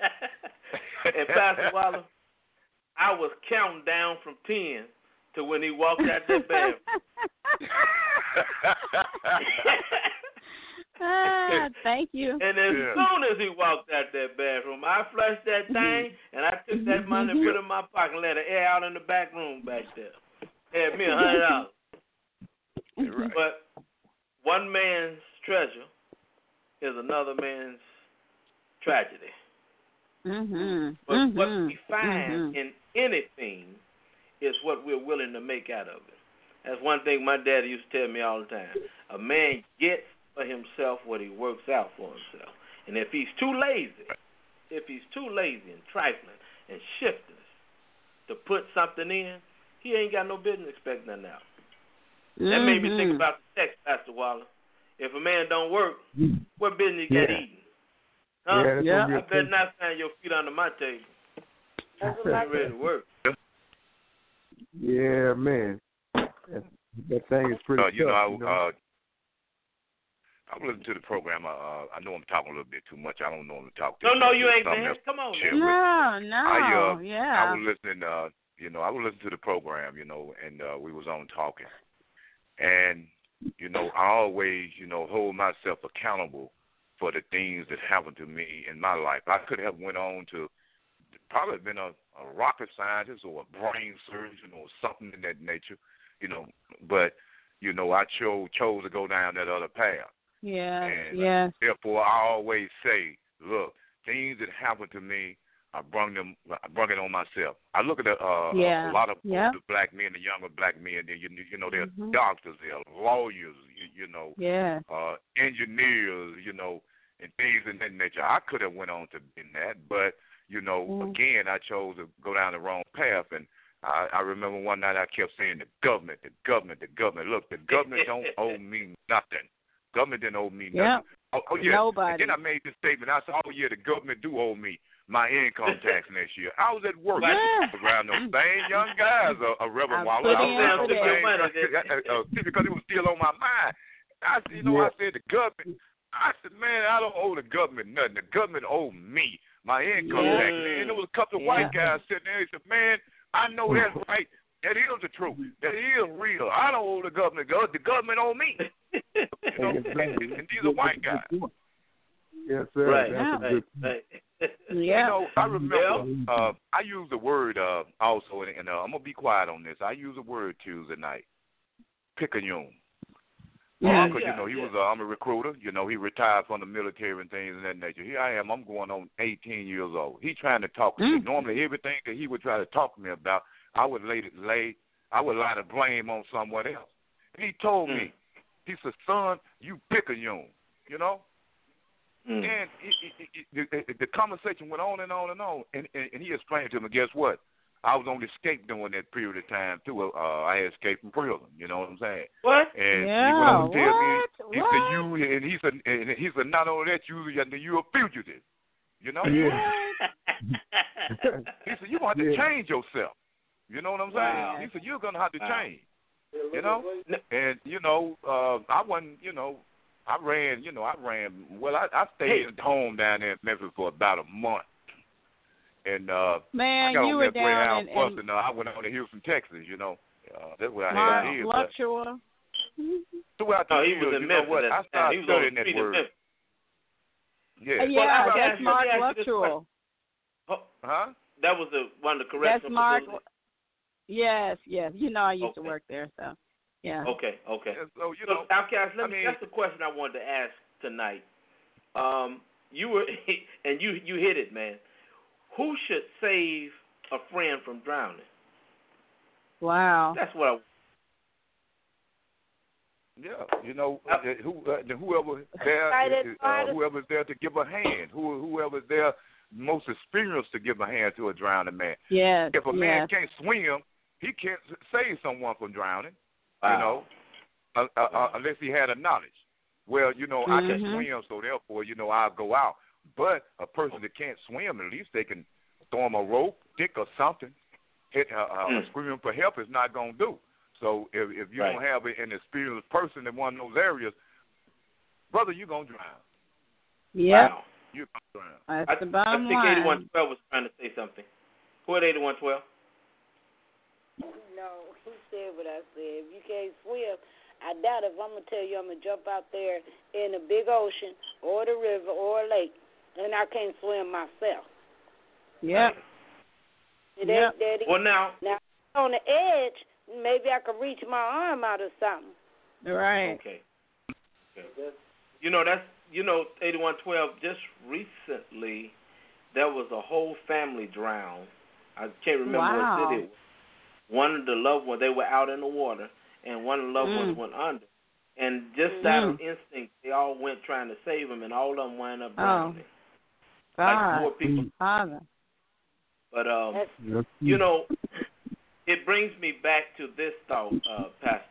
And Pastor Waller, I was counting down from ten to when he walked out that bathroom. Ah, thank you. And as Yeah. soon as he walked out that bathroom, I flushed that thing, and I took that money and put it in my pocket and let it air out in the back room back there. Had me a hundred dollars. Right. But one man's treasure is another man's tragedy. Mhm. But Mhm. what we find Mhm. in anything is what we're willing to make out of it. That's one thing my daddy used to tell me all the time. A man gets for himself what he works out for himself. And if he's too lazy, if he's too lazy and trifling and shiftless to put something in, he ain't got no business expecting nothing out. Mm-hmm. That made me think about the text, Pastor Waller. If a man don't work, what business he got yeah. eating? Huh? Yeah, yeah. I better not find your feet under my table. That's what I'm ready to work. Yeah, man. That, that thing is pretty uh, you tough. Know, I, you know, uh, I listened to the program. Uh, I know I'm talking a little bit too much. I don't normally talk. No, no, you ain't, man. Come on, man. No, no, I, uh, yeah. I was listening. Uh, you know, I was listening to the program. You know, and uh, we was on talking, and you know, I always, you know, hold myself accountable for the things that happened to me in my life. I could have went on to probably been a, a rocket scientist or a brain surgeon or something in that nature, you know. But you know, I chose chose to go down that other path. Yeah, and yeah. Uh, therefore, I always say, look, things that happened to me, I brung them, I brung it on myself. I look at a, uh, yeah. a lot of yep. older black men, the younger black men. They, you, you know, they're mm-hmm. doctors, they're lawyers, you, you know, yeah. uh, engineers, you know, and things of that nature. I could have went on to be that, but you know, mm. again, I chose to go down the wrong path. And I, I remember one night I kept saying, the government, the government, the government. Look, the government don't owe me nothing. Government didn't owe me nothing. Yep. Oh, oh, yeah. Nobody. And then I made this statement. I said, oh, yeah, the government do owe me my income tax next year. I was at work yeah. around those same young guys, uh, uh, Reverend Waller. I was around the same, uh, uh, because it was still on my mind. I said, you know, yeah. I said, the government, I said, man, I don't owe the government nothing. The government owe me my income yeah. tax. And there was a couple of yeah. white guys sitting there. They said, man, I know that's right. That is the truth. That is real. I don't owe the government. The government owe me. You know, and, and these are white guys. Yes, sir. Right. That's right. right. Yeah. You know, I remember, uh, I used the word uh, also, and uh, I'm going to be quiet on this. I used the word Tuesday night, picayune. My Yeah. uncle, yeah, you know, he yeah. was, uh, I'm a recruiter. You know, he retired from the military and things of that nature. Here I am. I'm going on eighteen years old. He trying to talk to mm. me. Normally, everything that he would try to talk to me about, I would lay, lay I would lie the blame on someone else. And he told mm. me, he said, son, you picayune, you know? Mm. And it, it, it, the, the conversation went on and on and on, and, and, and he explained to me, guess what? I was on escape during that period of time, too. Uh, I had escaped from prison, you know what I'm saying? What? And yeah, he went on to tell what? me, he what? said, you, and he said, and he said, not only that, you, you're a fugitive, you know? Yeah. He said, you're going to have to yeah. change yourself. You know what I'm saying? Wow. He said, you're going to have to wow. change, you know? And, you know, uh, I wasn't, you know, I ran, you know, I ran, well, I, I stayed hey. at home down there in Memphis for about a month. And uh, Man, I got you on were that Greyhound down bus, in, and uh, I went on to Houston, Texas, you know. Uh, that's where I Mark had here. Luxor. Throughout the no, he years, was in you Memphis. know what? I started studying that word. Yeah, Yeah. Well, yeah well, that's Mark Luxor. Huh? That was the one of the correctional That's Mark. facilities? Yes, yes. You know I used okay. to work there, so yeah. Okay, okay. Yeah, so, you so, know, Outcast, let I me, mean, that's the question I wanted to ask tonight. Um, you were, and you you hit it, man. Who should save a friend from drowning? Wow. That's what I. Yeah, you know, uh, who, uh, whoever there, uh, whoever's there to give a hand, who, whoever's there most experienced to give a hand to a drowning man. Yes. If a yes. man can't swim, he can't save someone from drowning. Wow. You know, uh, uh, uh, unless he had a knowledge. Well, you know, mm-hmm. I can swim, so therefore, you know, I'll go out. But a person that can't swim, at least they can throw him a rope, stick or something. Hit, uh, uh, mm. screaming for help is not going to do. So if, if you right. don't have an experienced person in one of those areas, brother, you're going to drown. Yeah. Wow. You're going to drown. That's I, the bottom I think line. eighty-one twelve was trying to say something. Who at eighty-one twelve? No, he said what I said. If you can't swim, I doubt if I'm going to tell you I'm going to jump out there in a big ocean or the river or a lake, and I can't swim myself. Yep. That, yep. that, well, now. Now, on the edge, maybe I could reach my arm out or something. Right. Okay. okay. You know, that's, you know, eighty-one twelve, just recently, there was a whole family drowned. I can't remember wow. what city it was. One of the loved ones, they were out in the water, and one of the loved Mm. ones went under. And just out of instinct, they all went trying to save him, and all of them wound up drowning. Oh, like God. four people. Father. But, um, you know, it brings me back to this thought, uh, Pastor.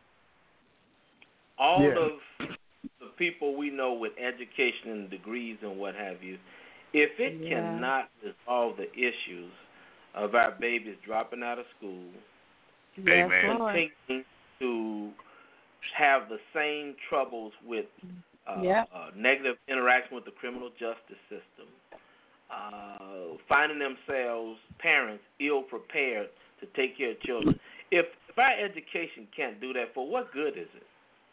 All Yeah. of the people we know with education and degrees and what have you, if it Yeah. cannot resolve the issues of our babies dropping out of school, Yes, Lord. continuing to have the same troubles with uh, Yep. uh, negative interaction with the criminal justice system, uh, finding themselves, parents, ill-prepared to take care of children. If, if our education can't do that, for what good is it?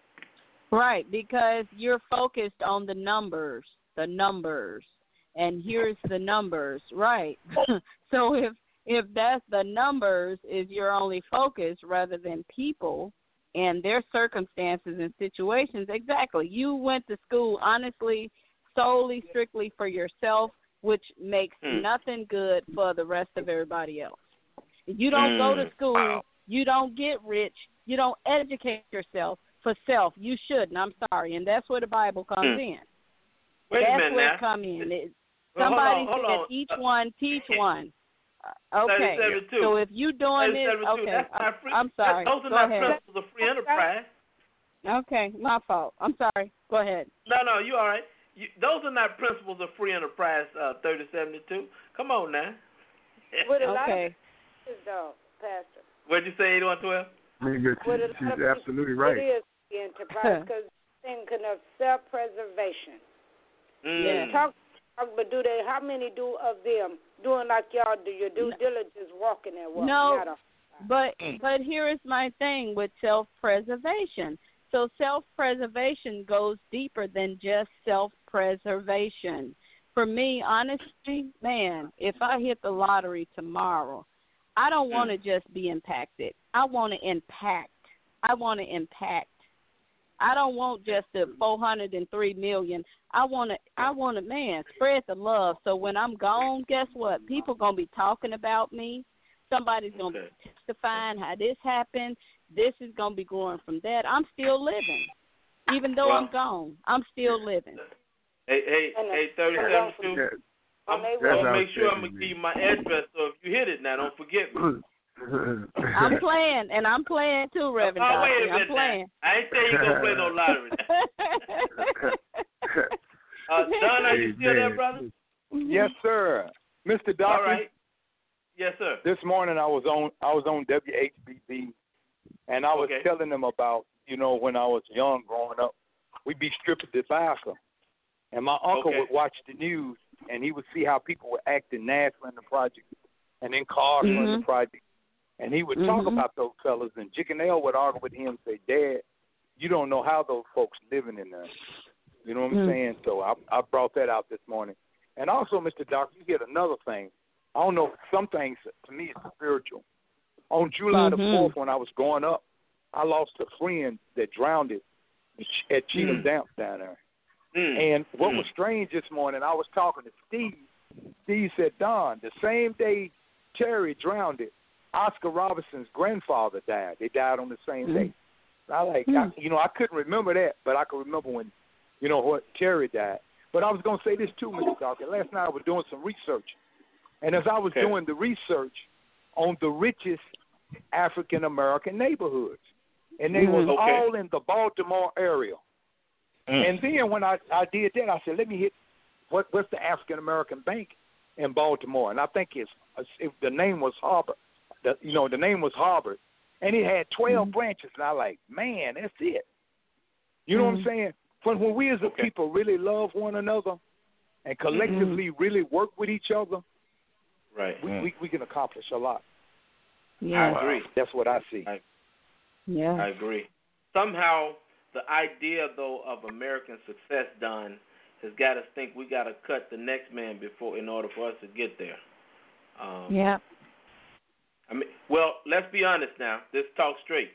Right, because you're focused on the numbers, the numbers, and here's the numbers, right? So if if that's the numbers is your only focus rather than people and their circumstances and situations, exactly. You went to school honestly, solely, strictly for yourself, which makes Mm. nothing good for the rest of everybody else. You don't Mm. go to school, Wow. you don't get rich, you don't educate yourself for self. You shouldn't. I'm sorry, and that's where the Bible comes Hmm. in. Wait that's a minute where now. it comes in. It, Well, hold somebody on, hold said on. each Uh, one teach one. Uh, okay, thirty-seven two. so if you doing it, thirty-seven two, okay. that's I'm, not free. I'm sorry. That, those are Go not ahead. principles of free enterprise. Okay, my fault. I'm sorry. Go ahead. No, no, you all right. You, those are not principles of free enterprise. Uh, thirty seventy-two. Come on now. With a lot Okay. of people, though, Pastor. What'd you say? Eighty-one twelve. I mean, she, With a lot she's of people, absolutely right. It is the enterprise because thinking of self-preservation. Mm. Yeah. Talk, talk, but do they? How many do of them doing like y'all do your due diligence, walking that walk? No, Not a, but but here is my thing with self-preservation. So self-preservation goes deeper than just self-preservation. For me, honestly, man, if I hit the lottery tomorrow, I don't want to just be impacted. I want to impact. I want to impact. I don't want just the four hundred three million. I want to, I want to, man, spread the love. So when I'm gone, guess what? People going to be talking about me. Somebody's going to Okay. be testifying how this happened. This is going to be growing from that. I'm still living. Even though Well, I'm gone, I'm still living. Hey, hey, hey, thirty seventy-two. Yeah, I'm, That's I'm gonna make sure I'm outstanding, gonna give you my address. So if you hit it now, don't forget me. I'm playing, and I'm playing too, Reverend Oh, wait a Doctor. I'm minute playing. now. I ain't saying you gonna play no lottery. uh, Don, are you still there, brother? Yes, sir. Mister Doctor. All right. Yes, sir. This morning I was on I was on W H B B, and I was Okay. telling them about, you know, when I was young growing up, we'd be stripping tobacco, and my uncle Okay. would watch the news, and he would see how people were acting nasty in the project, and then cars were in Mhm. the project, and he would talk Mhm. about those fellas, and Jicknell would argue with him and say, Dad, you don't know how those folks living in there. You know what I'm Mm. saying? So I, I brought that out this morning. And also, Mister Doctor, you get another thing. I don't know, some things to me it's spiritual. On July the Mhm. fourth, when I was growing up, I lost a friend that drowned it at Cheatham Mm. Dam down there. Mm. And what Mm. was strange this morning, I was talking to Steve. Steve said, Don, the same day Terry drowned it, Oscar Robinson's grandfather died. They died on the same Mm. day. I like, Mm. I, you know, I couldn't remember that, but I could remember when, you know, what Terry died. But I was going to say this too, Mister Doctor. Last night I was doing some research. And as I was Okay. doing the research on the richest African-American neighborhoods, and they Mm. was Okay. all in the Baltimore area. Mm. And then when I, I did that, I said, let me hit, what, what's the African-American bank in Baltimore? And I think it's, it, the name was Harbor. The, you know, the name was Harvard. And it had twelve Mm. branches. And I like, man, that's it. You know Mm. what I'm saying? When, when we as a Okay. people really love one another and collectively really work with each other, Right. we, Mm. we, we can accomplish a lot. Yeah. I agree. That's what I see. I, Yeah. I agree. Somehow, the idea, though, of American success, Don, has got us think we got to cut the next man before, in order for us to get there. Um, Yeah. I mean, well, let's be honest now. Let's talk straight.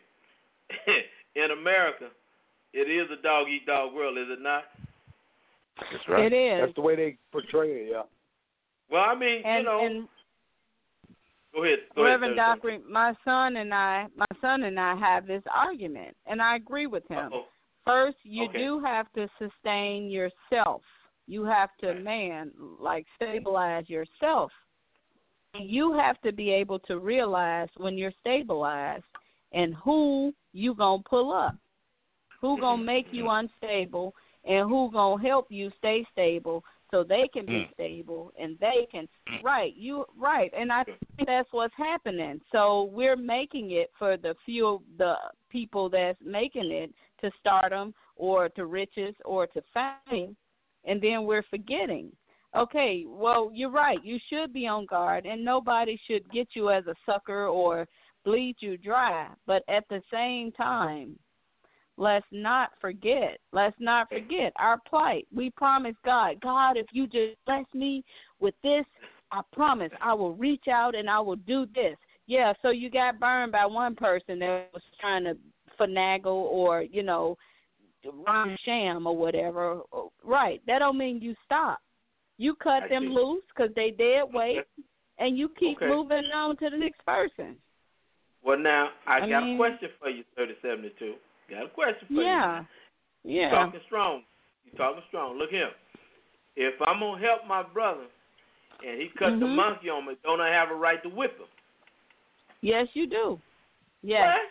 In America, it is a dog eat dog world, is it not? That's right. It is. That's the way they portray it, yeah. Well, I mean, and, you know, and Go ahead. Go Reverend ahead, Dockery, my son and I, my son and I have this argument, and I agree with him. Uh-oh. First, you Okay. do have to sustain yourself. You have to, man, like stabilize yourself. You have to be able to realize when you're stabilized and who you gonna pull up, who gonna make you unstable, and who gonna help you stay stable so they can be Mm. stable and they can right you right. And I think that's what's happening. So we're making it for the few the people that's making it to stardom or to riches or to fame, and then we're forgetting. Okay, well, you're right. You should be on guard, and nobody should get you as a sucker or bleed you dry. But at the same time, let's not forget, let's not forget our plight. We promised God, God, if you just bless me with this, I promise I will reach out and I will do this. Yeah, so you got burned by one person that was trying to finagle or, you know, run sham or whatever. Right, that don't mean you stop. You cut I them see. loose because they dead weight, and you keep Okay. moving on to the next person. Well, now, I, I got mean- a question for you, thirty seventy-two. Got a question for Yeah, you. yeah. You're talking strong. You're talking strong. Look here. If I'm going to help my brother and he cut the Mhm. monkey on me, don't I have a right to whip him? Yes, you do. Yes, What?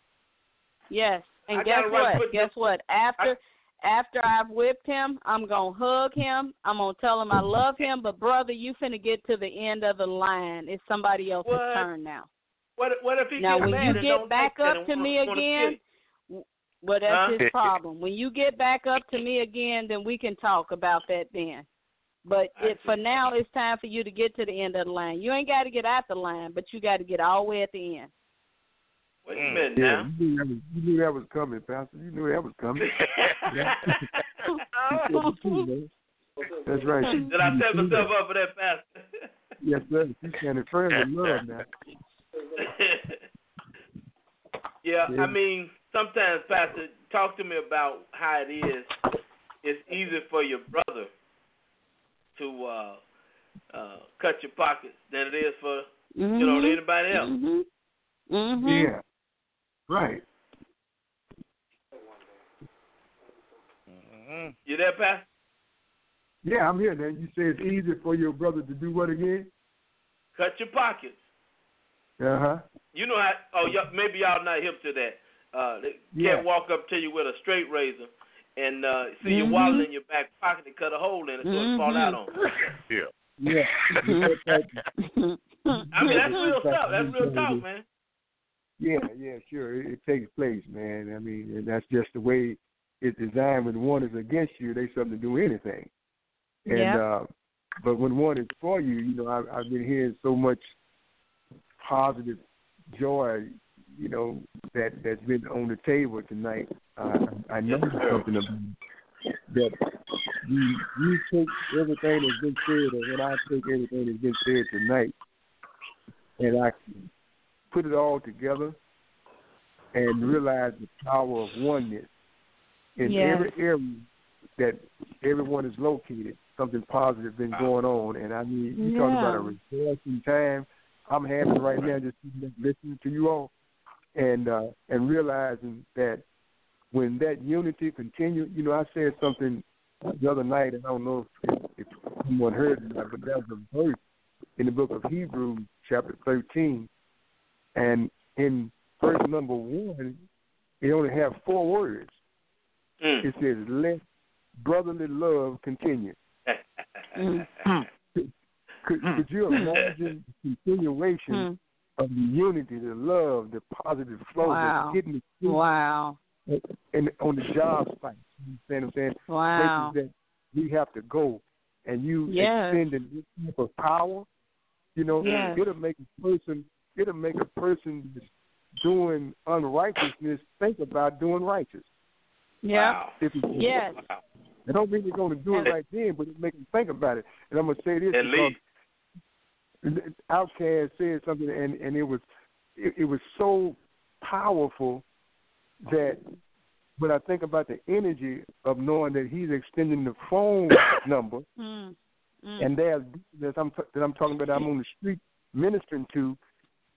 yes. And I guess got a right to what? put Guess the- what? After after I've whipped him, I'm gonna hug him. I'm gonna tell him I love him. But brother, you finna get to the end of the line. It's somebody else's What? turn now. What, what if he Now, gets when mad you and get don't back like that up and to wanna- me wanna again, kill you? well, that's Huh? his problem. When you get back up to me again, then we can talk about that then. But I it, see. for now, it's time for you to get to the end of the line. You ain't got to get out the line, but you got to get all the way at the end. Wait a minute Yeah, now. you knew, that was, you knew that was coming, Pastor. You knew that was coming. That's right. She- Did I set myself up for that, Pastor? Yes, sir. She's standing firm in love now. yeah, Yeah. I mean, sometimes, Pastor, talk to me about how it is. It's easier for your brother to uh, uh, cut your pockets than it is for Mm-hmm. you know anybody else. Mm-hmm. Mm-hmm. Yeah. Right. Mm-hmm. You there, Pastor? Yeah, I'm here. Now you say it's easier for your brother to do what again? Cut your pockets. Uh huh. You know how? Oh, y'all, maybe y'all not hip to that. Uh, they Yeah. can't walk up to you with a straight razor and uh, see your Mhm. wallet in your back pocket and cut a hole in it so it fall out on you. Yeah. Yeah. I mean, that's real stuff. That's real talk, man. Yeah, yeah, sure. It, it takes place, man. I mean, and that's just the way it's designed. When one is against you, they something to do anything. And Yep. uh, but when one is for you, you know, I've, I've been hearing so much positive joy, you know, that that's been on the table tonight. Uh, I know Yes, sir. something about that. You you take everything that's been said, or when I take everything that's been said tonight, and I put it all together and realize the power of oneness in Yes. every area that everyone is located. Something positive been going on, and I mean, you talking about a rejoicing time. I'm having right now, just listening to you all, and uh, and realizing that when that unity continue, you know, I said something the other night, and I don't know if, if anyone heard it, but that was a verse in the book of Hebrews, chapter thirteen, and in verse number one, it only have four words. Mm. It says, "Let brotherly love continue." Mm. Could, could you imagine the continuation Mm. of the unity, the love, the positive flow Wow. that's getting the Wow. and on the job site? You understand what I'm saying? Wow. Places that we have to go, and you Yes. extending this type of power, you know, Yes. it'll make a person, it'll make a person that's doing unrighteousness think about doing righteous. Yeah. Wow. If it's, Yes. Wow. I don't mean they're going to do it right then, but it make them think about it. And I'm going to say this At because least. Outkast said something, and, and it was it, it was so powerful that when I think about the energy of knowing that he's extending the phone number, Mm. Mm. and there's that I'm that I'm talking about, I'm on the street ministering to,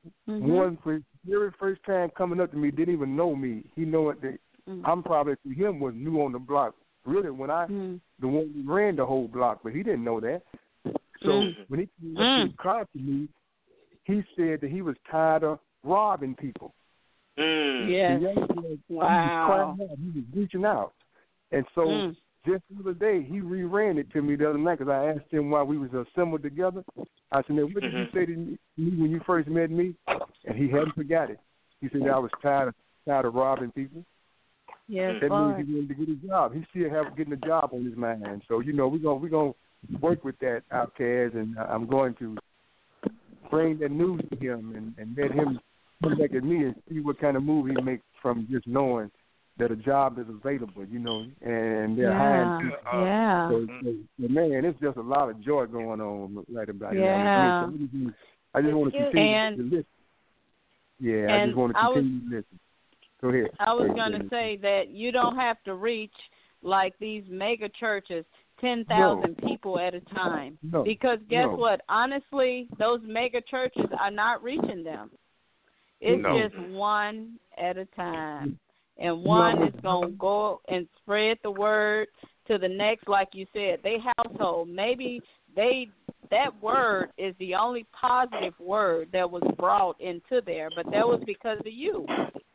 mm-hmm. one for very first time coming up to me, didn't even know me. He know it. That mm-hmm. I'm probably to him was new on the block. Really, when I mm-hmm. the one who ran the whole block, but he didn't know that. So mm-hmm. when he came mm-hmm. up to car to me, he said that he was tired of robbing people. Mm. Yes. Was, wow. He was, he was reaching out, and so. Mm. Just the other day, he re-ran it to me the other night because I asked him while we was assembled together. I said, "What did mm-hmm. you say to me when you first met me?" And he hadn't forgot it. He said, "I was tired of tired of robbing people." Yes, that boy. means he wanted to get a job. He still have getting a job on his mind. So you know, we're gonna we're gonna work with that Outkast, and I'm going to bring that news to him and, and let him come back at me and see what kind of move he makes from just knowing that a job is available, you know, and they're yeah, hiring people. Yeah. So, so, so, man, it's just a lot of joy going on right about yeah. now. So I just want to continue and, to listen. Yeah, I just want to continue to listen. Go ahead. I was going to say that you don't have to reach like these mega churches, ten thousand no. people at a time. No. Because guess no. what? Honestly, those mega churches are not reaching them. It's no. just one at a time. And one is going to go and spread the word to the next, like you said, they household. Maybe they that word is the only positive word that was brought into there, but that was because of you.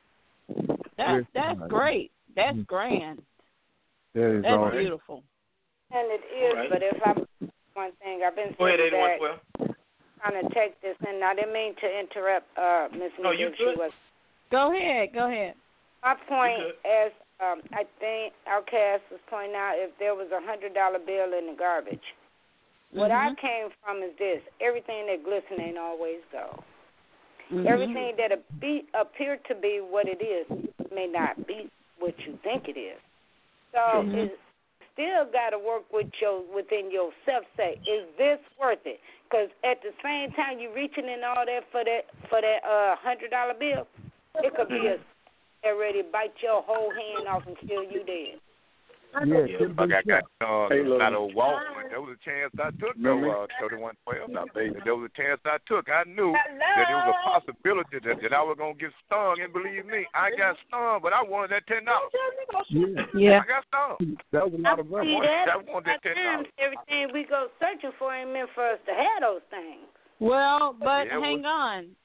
That's that's great. That's grand. That is that's all beautiful. And it is, right. But if I one thing, I've been saying that trying to take this, and I didn't mean to interrupt uh, Miss No, you good. Was. Go ahead. Go ahead. My point, as um, I think Outkast was pointing out, if there was a hundred dollar bill in the garbage, mm-hmm. what I came from is this: everything that glisten ain't always gold. Mm-hmm. Everything that be, appear to be what it is may not be what you think it is. So mm-hmm. it's still got to work with your within yourself. Say, is this worth it? Because at the same time you reaching in all that for that for that uh hundred dollar bill, it could be a they're ready to bite your whole hand off and kill you dead. Yeah, yeah like I got uh, hey, that old Walmart. There was a chance I took, though, uh, thirty-one twelve. There was a chance I took. I knew Hello. that there was a possibility that, that I was going to get stung, and believe me, I got stung, but I wanted that ten dollars. Yeah. yeah. I got stung. That was a lot of money. I wanted that ten dollars. Everything we go searching for ain't meant for us to have those things. Well, but yeah, hang was... on.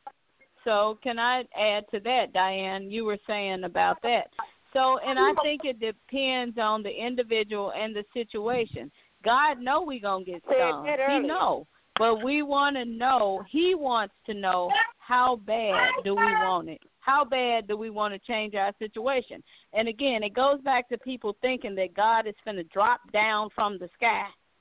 So can I add to that, Diane? You were saying about that. So, and I think it depends on the individual and the situation. God know we going to get stung. He know. But we want to know, he wants to know how bad do we want it? How bad do we want to change our situation? And again, it goes back to people thinking that God is going to drop down from the sky.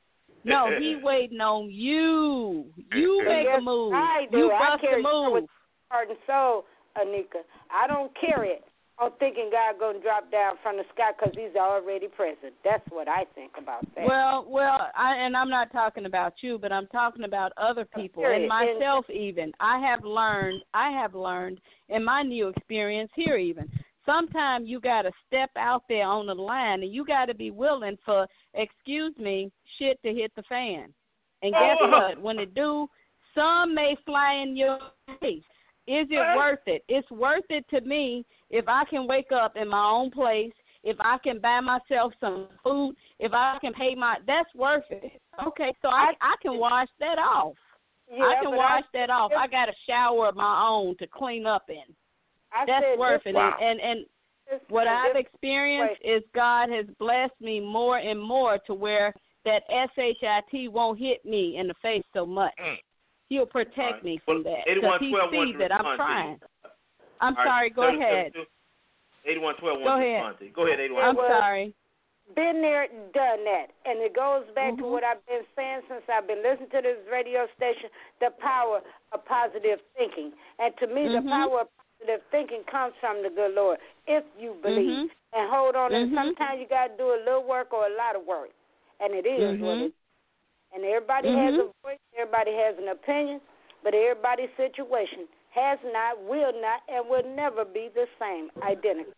No, he waiting on you. You make a move. I do. You I bust carry a move. Heart and soul, Anika. I don't carry it. I'm thinking God going to drop down from the sky because he's already present. That's what I think about that. Well, well, I, and I'm not talking about you, but I'm talking about other people and myself even. I have learned, I have learned in my new experience here even. Sometimes you got to step out there on the line and you got to be willing for, excuse me, shit to hit the fan. And guess what? When it do, some may fly in your face. Is it worth it? It's worth it to me if I can wake up in my own place, if I can buy myself some food, if I can pay my, that's worth it. Okay, so I I can wash that off. Yeah, I can wash I, that off. I got a shower of my own to clean up in. I That's worth it. Wow. And, and, and what I've experienced is God has blessed me more and more to where that S H I T won't hit me in the face so much. Mm. He'll protect right. me from well, that because he sees that I'm trying. I'm All sorry. Right. Go ahead. eighty-one twelve Go wants ahead. to respond to. Go ahead, eighty-one. I'm sorry. Been there, done that. And it goes back mm-hmm. to what I've been saying since I've been listening to this radio station, the power of positive thinking. And to me, mm-hmm. the power of positive thinking comes from the good Lord, if you believe. Mm-hmm. And hold on. Mm-hmm. And sometimes you got to do a little work or a lot of work. And it is mm-hmm. what it is. And everybody mm-hmm. has a voice, everybody has an opinion, but everybody's situation has not, will not, and will never be the same, identical.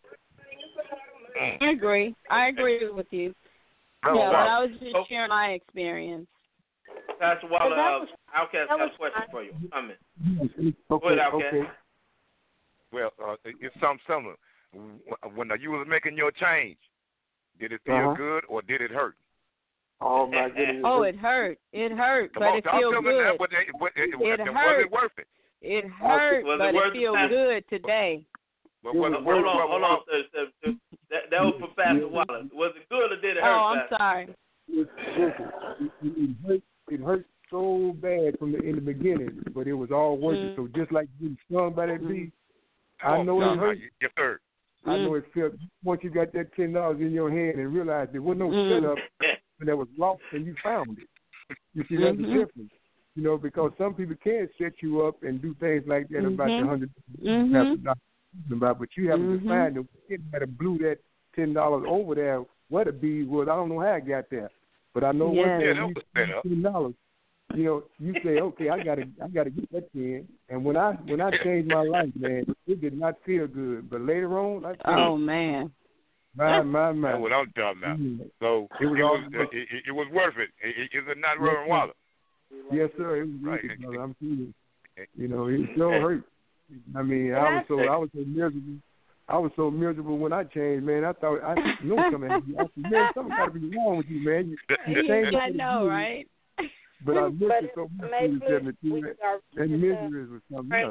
I agree. I agree with you. Oh, yeah, wow. but I was just oh. sharing my experience. Pastor Waller, uh, Outcast got a question for you. Comment. Okay, Go ahead, Outcast. okay. Well, uh, it's something similar. When you was making your change, did it feel Uh-huh. good or did it hurt? Oh my goodness. Oh, it hurt. It hurt, Come but on, it talk feels to me good. now. But it, but it, It was hurt. it worth it? It hurt, Was it but worth it feels the- good today. But It was was it Hold worth on, it? hold on. sir, sir, sir. That, that was for Pastor Wallace. Was it good or did it hurt? Oh, I'm Pastor? sorry. It, it, it hurt. It hurt so bad from the in the beginning, but it was all worth it. Mm. So just like getting stung by that bee, I Oh, know no, it hurt. Yes, sir. I know it felt. Once you got that ten dollars in your hand and realized there wasn't no Mm. setup, and that was lost, and you found it. You see, that's Mhm. the difference. You know, because some people can set you up and do things like that about the Mhm. hundred Mhm. dollars about, but you happen Mhm. to find them. It might have blew that ten dollars over there. Where the bees was, I don't know how it got there, but I know Yes. one Yeah, thing. that You was set up. ten dollars. You know, you say, okay, I gotta, I gotta get that ten. And when I, when I changed my life, man, it did not feel good. But later on, I Oh man. my, my, my. That's what I'm talking about. Mm. So It it was was, all- it, it, it was worth it. It, it, is it not, Yes, Reverend sir. Wallace? Yes, sir. It was Right. really, brother. I'm telling you. You know, it so hurt. I mean, I was so, I was so miserable. I was so miserable when I changed, man. I thought I know something. I said, man, something got to be wrong with you, man. You, you changed I know, right? But I missed But it so much. maybe in seventy-two, we are- and misery was something Right. else.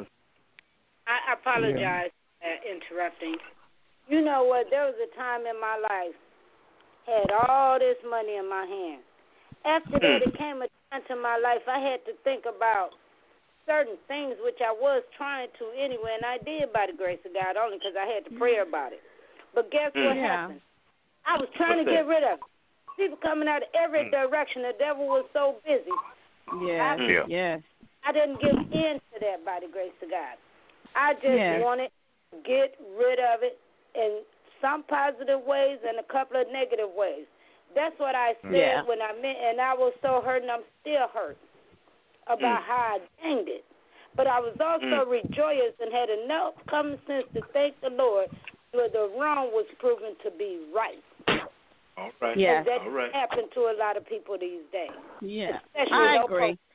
I apologize for interrupting. You know what? There was a time in my life had all this money in my hand. After that, it came a time to my life I had to think about certain things which I was trying to anyway, and I did by the grace of God only because I had to pray about it. But guess what Yeah. happened? I was trying What's to get that? rid of it. People coming out of every Mm. direction. The devil was so busy. Yes. Yeah. Yes. I didn't give in to that by the grace of God. I just Yes. wanted to get rid of it in some positive ways and a couple of negative ways. That's what I said Yeah. when I meant, and I was so hurt, and I'm still hurt about Mm. how I danged it. But I was also Mm. rejoiced and had enough common sense to thank the Lord for the wrong was proven to be right. All right. Yes. That All right. happened to a lot of people these days. Yeah. Especially I those agree. folks.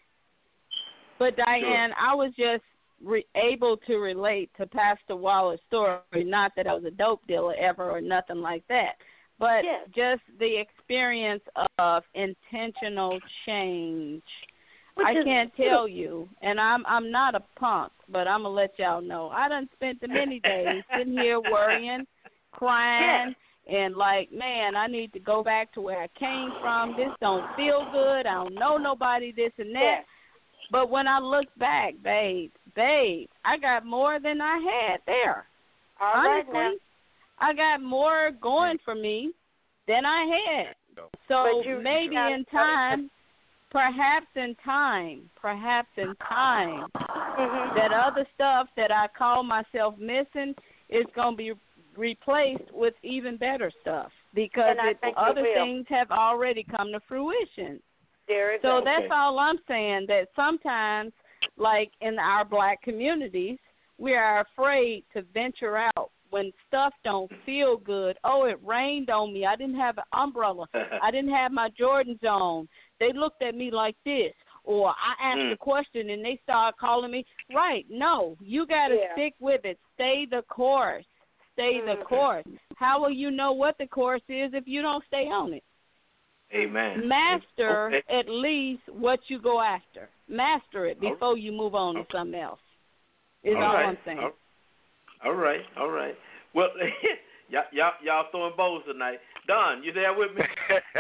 But Diane, I was just re- able to relate to Pastor Waller's story. Not that I was a dope dealer ever or nothing like that, but Yes. just the experience of intentional change. Which I is can't good. tell you, and I'm I'm not a punk, but I'm gonna let y'all know. I done spent the many days sitting here worrying, crying, and like, man, I need to go back to where I came from. This don't feel good. I don't know nobody. This and that. Yes. But when I look back, babe, babe, I got more than I had there. All right Honestly, now. I got more going for me than I had. So But you- maybe in time, perhaps in time, perhaps in time, Mhm. that other stuff that I call myself missing is going to be replaced with even better stuff because And I it, think it other will. things have already come to fruition. There is So a- that's all I'm saying, that sometimes, like in our black communities, we are afraid to venture out when stuff don't feel good. Oh, it rained on me. I didn't have an umbrella. I didn't have my Jordans on. They looked at me like this. Or I asked Mm. a question and they started calling me. Right. No, you got to Yeah. stick with it. Stay the course. Stay the Mhm. course. How will you know what the course is if you don't stay on it? Amen. Master Okay. at least what you go after. Master it All before you move on to Okay. something else. Is All all right. I'm saying. All- All right, all right. Well, y'all, y'all, y'all throwing bows tonight. Don, you there with me?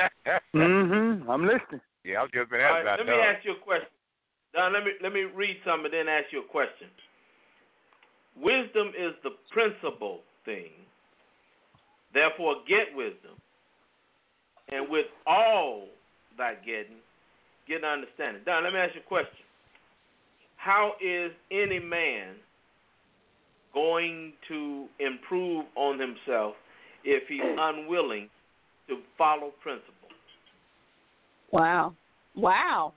Mm-hmm. I'm listening. Yeah, I was just been All asked right, about let me that. ask you a question. Don, let me let me read something and then ask you a question. Wisdom is the principal thing. Therefore, get wisdom, and with all thy getting, get understanding. Don, let me ask you a question. How is any man going to improve on himself if he's unwilling to follow principles? Wow. Wow.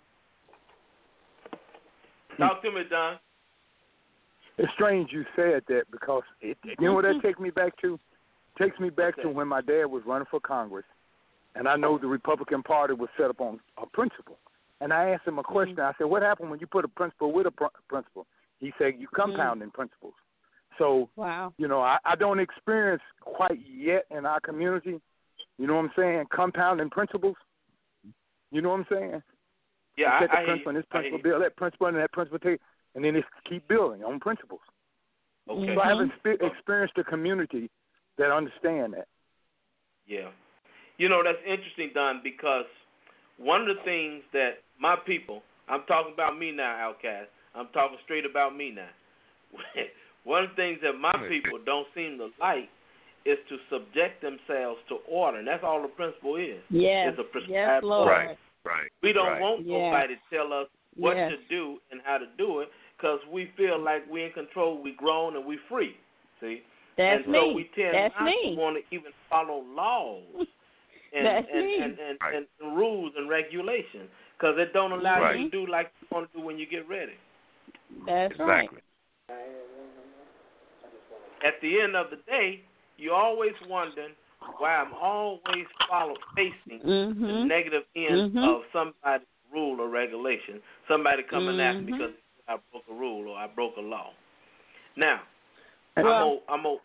Talk to me, Don. It's strange you said that because it, you know what that takes me back to? Takes me back to when my dad was running for Congress, and I know the Republican Party was set up on a principle. And I asked him a question. I said, what happened when you put a principle with a pr- principle? He said, you compounding mm. principles. So, wow. you know, I, I don't experience quite yet in our community, you know what I'm saying, compounding principles. You know what I'm saying? Yeah, you take I, the principle I and this principle, I build that principle and that principle, take, and then it's keep building on principles. Okay. So I haven't spe- experienced a community that understand that. Yeah. You know, that's interesting, Don, because one of the things that my people, I'm talking about me now, Outcast. I'm talking straight about me now. One of the things that my people don't seem to like is to subject themselves to order, and that's all the principle is. Yes, it's a prescribed yes, Lord. order. Right, right. We don't right. want yes. nobody to tell us what yes. to do and how to do it because we feel like we're in control, we're grown, and we're free. See? That's and me. so we tend That's not me. to want to even follow laws and, That's and, me. and, and, and, and rules and regulations because it don't allow right. you to do like you want to do when you get ready. That's exactly. right. At the end of the day, you're always wondering why I'm always follow, facing mm-hmm. the negative end mm-hmm. of somebody's rule or regulation, somebody coming mm-hmm. at me because I broke a rule or I broke a law. Now, well, I'm a, I'm a,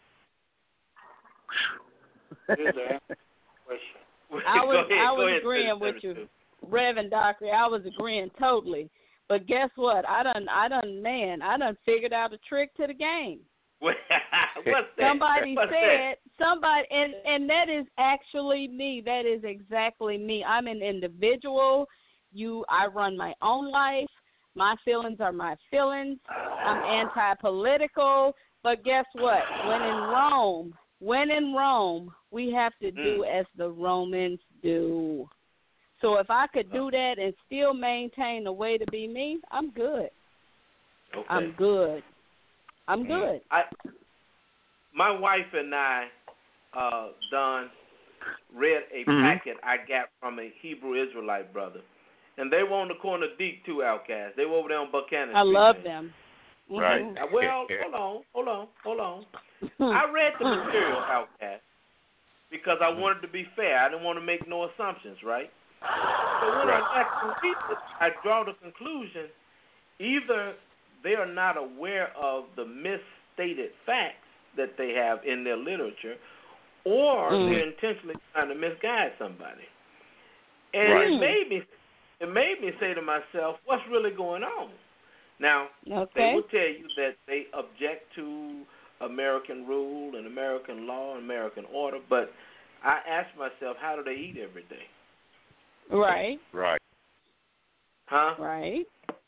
Here's the question. I was, ahead, I was ahead, agreeing with you, Reverend Dockery. I was agreeing totally. But guess what? I done, I done, man, I done figured out a trick to the game. What's that? Somebody What's said, that? somebody, and, and that is actually me. That is exactly me. I'm an individual. You, I run my own life. My feelings are my feelings. I'm anti-political. But guess what? When in Rome, when in Rome, we have to do mm. as the Romans do. So if I could do that and still maintain the way to be me, I'm good. Okay. I'm good. I'm good. I, my wife and I, uh, Don, read a mm-hmm. packet I got from a Hebrew Israelite brother. And they were on the corner of Deek, too, Outcast. They were over there on Buchanan I Street. love man. them. Right. Uh, well, hold on, hold on, hold on. I read the material, Outcast, because I wanted to be fair. I didn't want to make no assumptions, right? So when right. I got to read it, I draw the conclusion either they are not aware of the misstated facts that they have in their literature, or mm. they're intentionally trying to misguide somebody. And right. it made me, it made me say to myself, what's really going on? Now, okay. they will tell you that they object to American rule and American law and American order, but I ask myself, how do they eat every day? Right. Right. Huh? Right.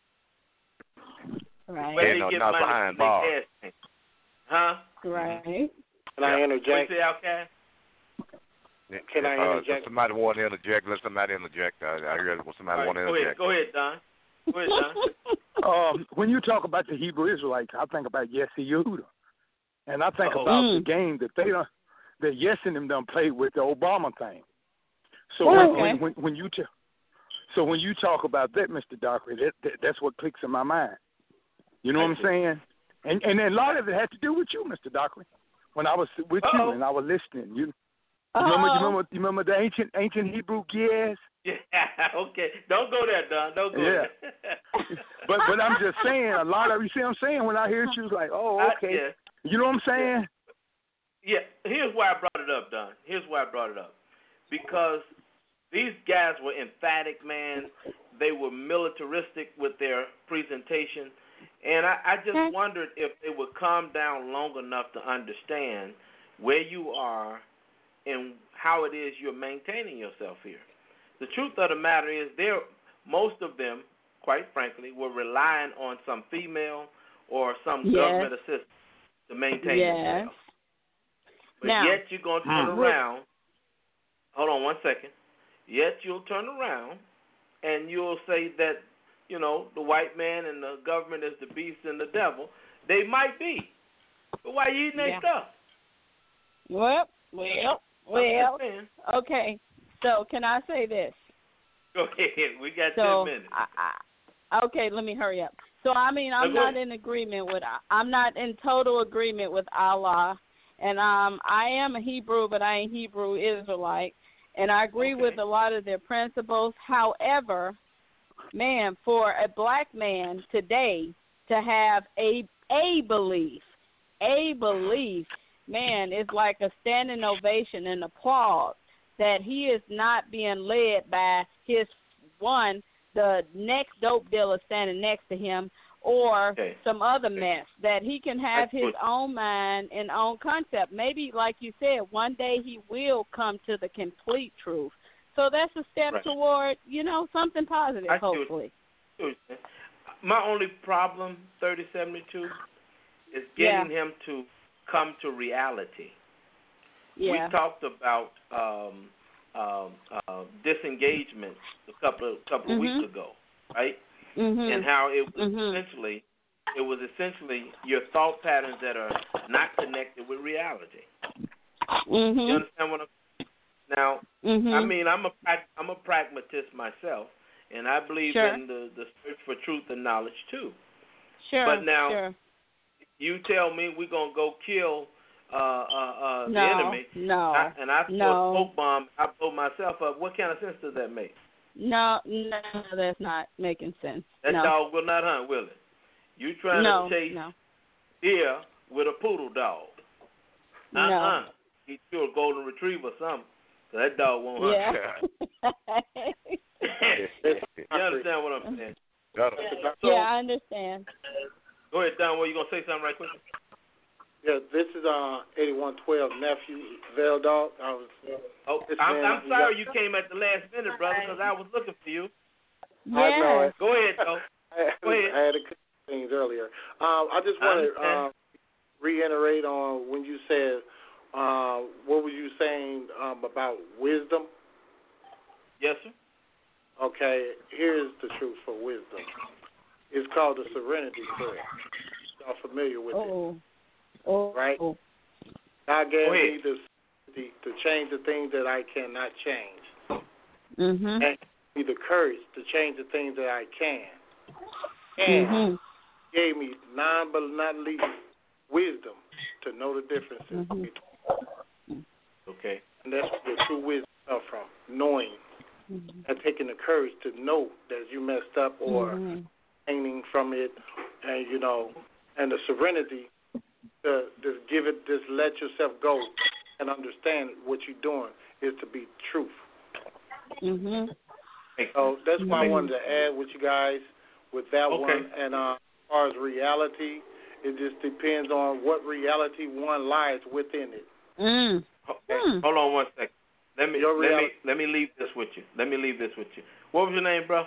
Right. Where They they know get not money behind from bars. their gas tank? Huh? Right. Can yeah. I What interject? you say, Outcast? Can I uh, interject? Somebody want to interject. Let somebody interject. I, I heard somebody Right, want to go interject. ahead, go ahead, Don. Go ahead, Don. um, when you talk about the Hebrew Israelites, I think about Yessi Yehuda, and I think Uh-oh. about Mm. the game that they done, that Yes and them done played with the Obama thing. So Oh, when, okay. when, when when you t- so when you talk about that, Mister Dockery, that, that that's what clicks in my mind. You know I what I'm see. saying? And and then a lot of it had to do with you, Mister Dockery. When I was with Uh-oh. you and I was listening, you Uh-oh. remember you remember you remember the ancient ancient Hebrew gears? Yeah, okay. Don't go there, Don. Don't go Yeah. there. But but I'm just saying, a lot of you see what I'm saying when I hear you, like, oh, I- okay. yeah. You know what I'm saying? Yeah, here's why I brought it up, Don. Here's why I brought it up. Because these guys were emphatic, man. They were militaristic with their presentation. And I, I just wondered if they would calm down long enough to understand where you are and how it is you're maintaining yourself here. The truth of the matter is, they're, most of them, quite frankly, were relying on some female or some Yes. government assistance to maintain Yes. themselves. But Now, yet you're going to turn hmm. around. Hold on one second. Yet you'll turn around and you'll say that, you know, the white man and the government is the beast and the devil. They might be. But why you eating Yeah. their stuff? Well, well, well. Okay. So can I say this? Go ahead. We got So, ten minutes. I, I, okay, let me hurry up. So, I mean, I'm No, go not ahead. in agreement with, I'm not in total agreement with Allah. And um, I am a Hebrew, but I ain't Hebrew Israelite. And I agree Okay. with a lot of their principles. However, man, for a black man today to have a a belief, a belief, man, it's like a standing ovation and applause that he is not being led by his one, the next dope dealer standing next to him, or okay. some other mess, that he can have his own mind and own concept. Maybe, like you said, one day he will come to the complete truth. So that's a step right. toward, you know, something positive, I hopefully. My only problem, thirty seventy-two, is getting yeah. him to come to reality. Yeah. We talked about um, um, uh, disengagement a couple of, couple mm-hmm. of weeks ago, right? Mm-hmm. And how it was mm-hmm. essentially it was essentially your thought patterns that are not connected with reality. Mm-hmm. You understand what I'm saying? Now, mm-hmm. I mean, I'm a I'm a pragmatist myself, and I believe sure. in the, the search for truth and knowledge too. Sure. But now, sure. you tell me we're gonna go kill uh, uh, uh, no, the enemy, no, I, and I throw no. a smoke bomb, I blow myself up. What kind of sense does that make? No, no, that's not making sense. That no. dog will not hunt, will it? You trying no, to chase no. deer with a poodle dog? Uh-uh. No. He's sure a golden retriever or something. So that dog won't hunt. Yeah. You understand what I'm saying? So, yeah, I understand. Go ahead, Don. Well, you gonna say something right quick? Yeah, this is uh eighty-one twelve nephew Veil Dog. I was. Oh, I'm, I'm sorry you came at the last minute, brother, because I was looking for you. Yeah. I know it. Go ahead, though. Go ahead. I had a couple things earlier. Um, I just want to uh, reiterate on when you said, uh, what were you saying um, about wisdom? Yes, sir. Okay, here's the truth for wisdom. It's called the Serenity Prayer. Y'all familiar with oh. it? Oh. Right? Oh. God gave me the serenity to change the things that I cannot change. Mm-hmm. And me the courage to change the things that I can. And mm-hmm. gave me, non but not least, wisdom to know the differences mm-hmm. between. Okay. And that's where the true wisdom comes from, knowing mm-hmm. and taking the courage to know that you messed up or mm-hmm. gaining from it, and you know, and the serenity to just give it, just let yourself go and understand what you're doing is to be truth. Mhm. So that's why I wanted to add with you guys with that okay. one. And uh, as far as reality, it just depends on what reality one lies within it. Mm. Okay. Mm. Hold on one second. Let me Your let reality. me let me leave this with you. Let me leave this with you. What was your name, bro?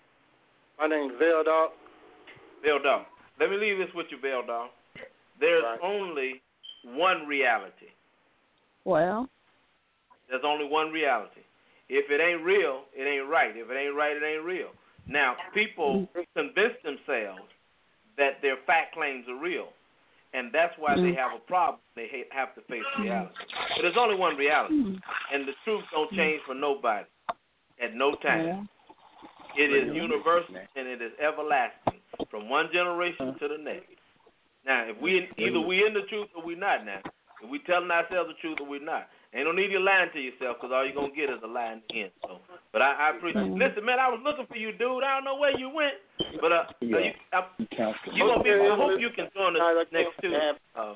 My name's Veil Dog. Veil Dog. Let me leave this with you, Veil Dog. There's right. only one reality. Well. There's only one reality. If it ain't real, it ain't right. If it ain't right, it ain't real. Now, people convince themselves that their fact claims are real, and that's why they have a problem. They have to face reality. But there's only one reality, and the truth don't change for nobody at no time. It is universal, and it is everlasting from one generation to the next. Now, if we either we in the truth or we not now. If we telling ourselves the truth or we not. Ain't no need you lying to yourself because all you're going to get is a lie in the end. So, but I, I appreciate it. Listen, man, I was looking for you, dude. I don't know where you went. But uh, yeah. you, I, you gonna be, I hope you can join us next Tuesday. Uh,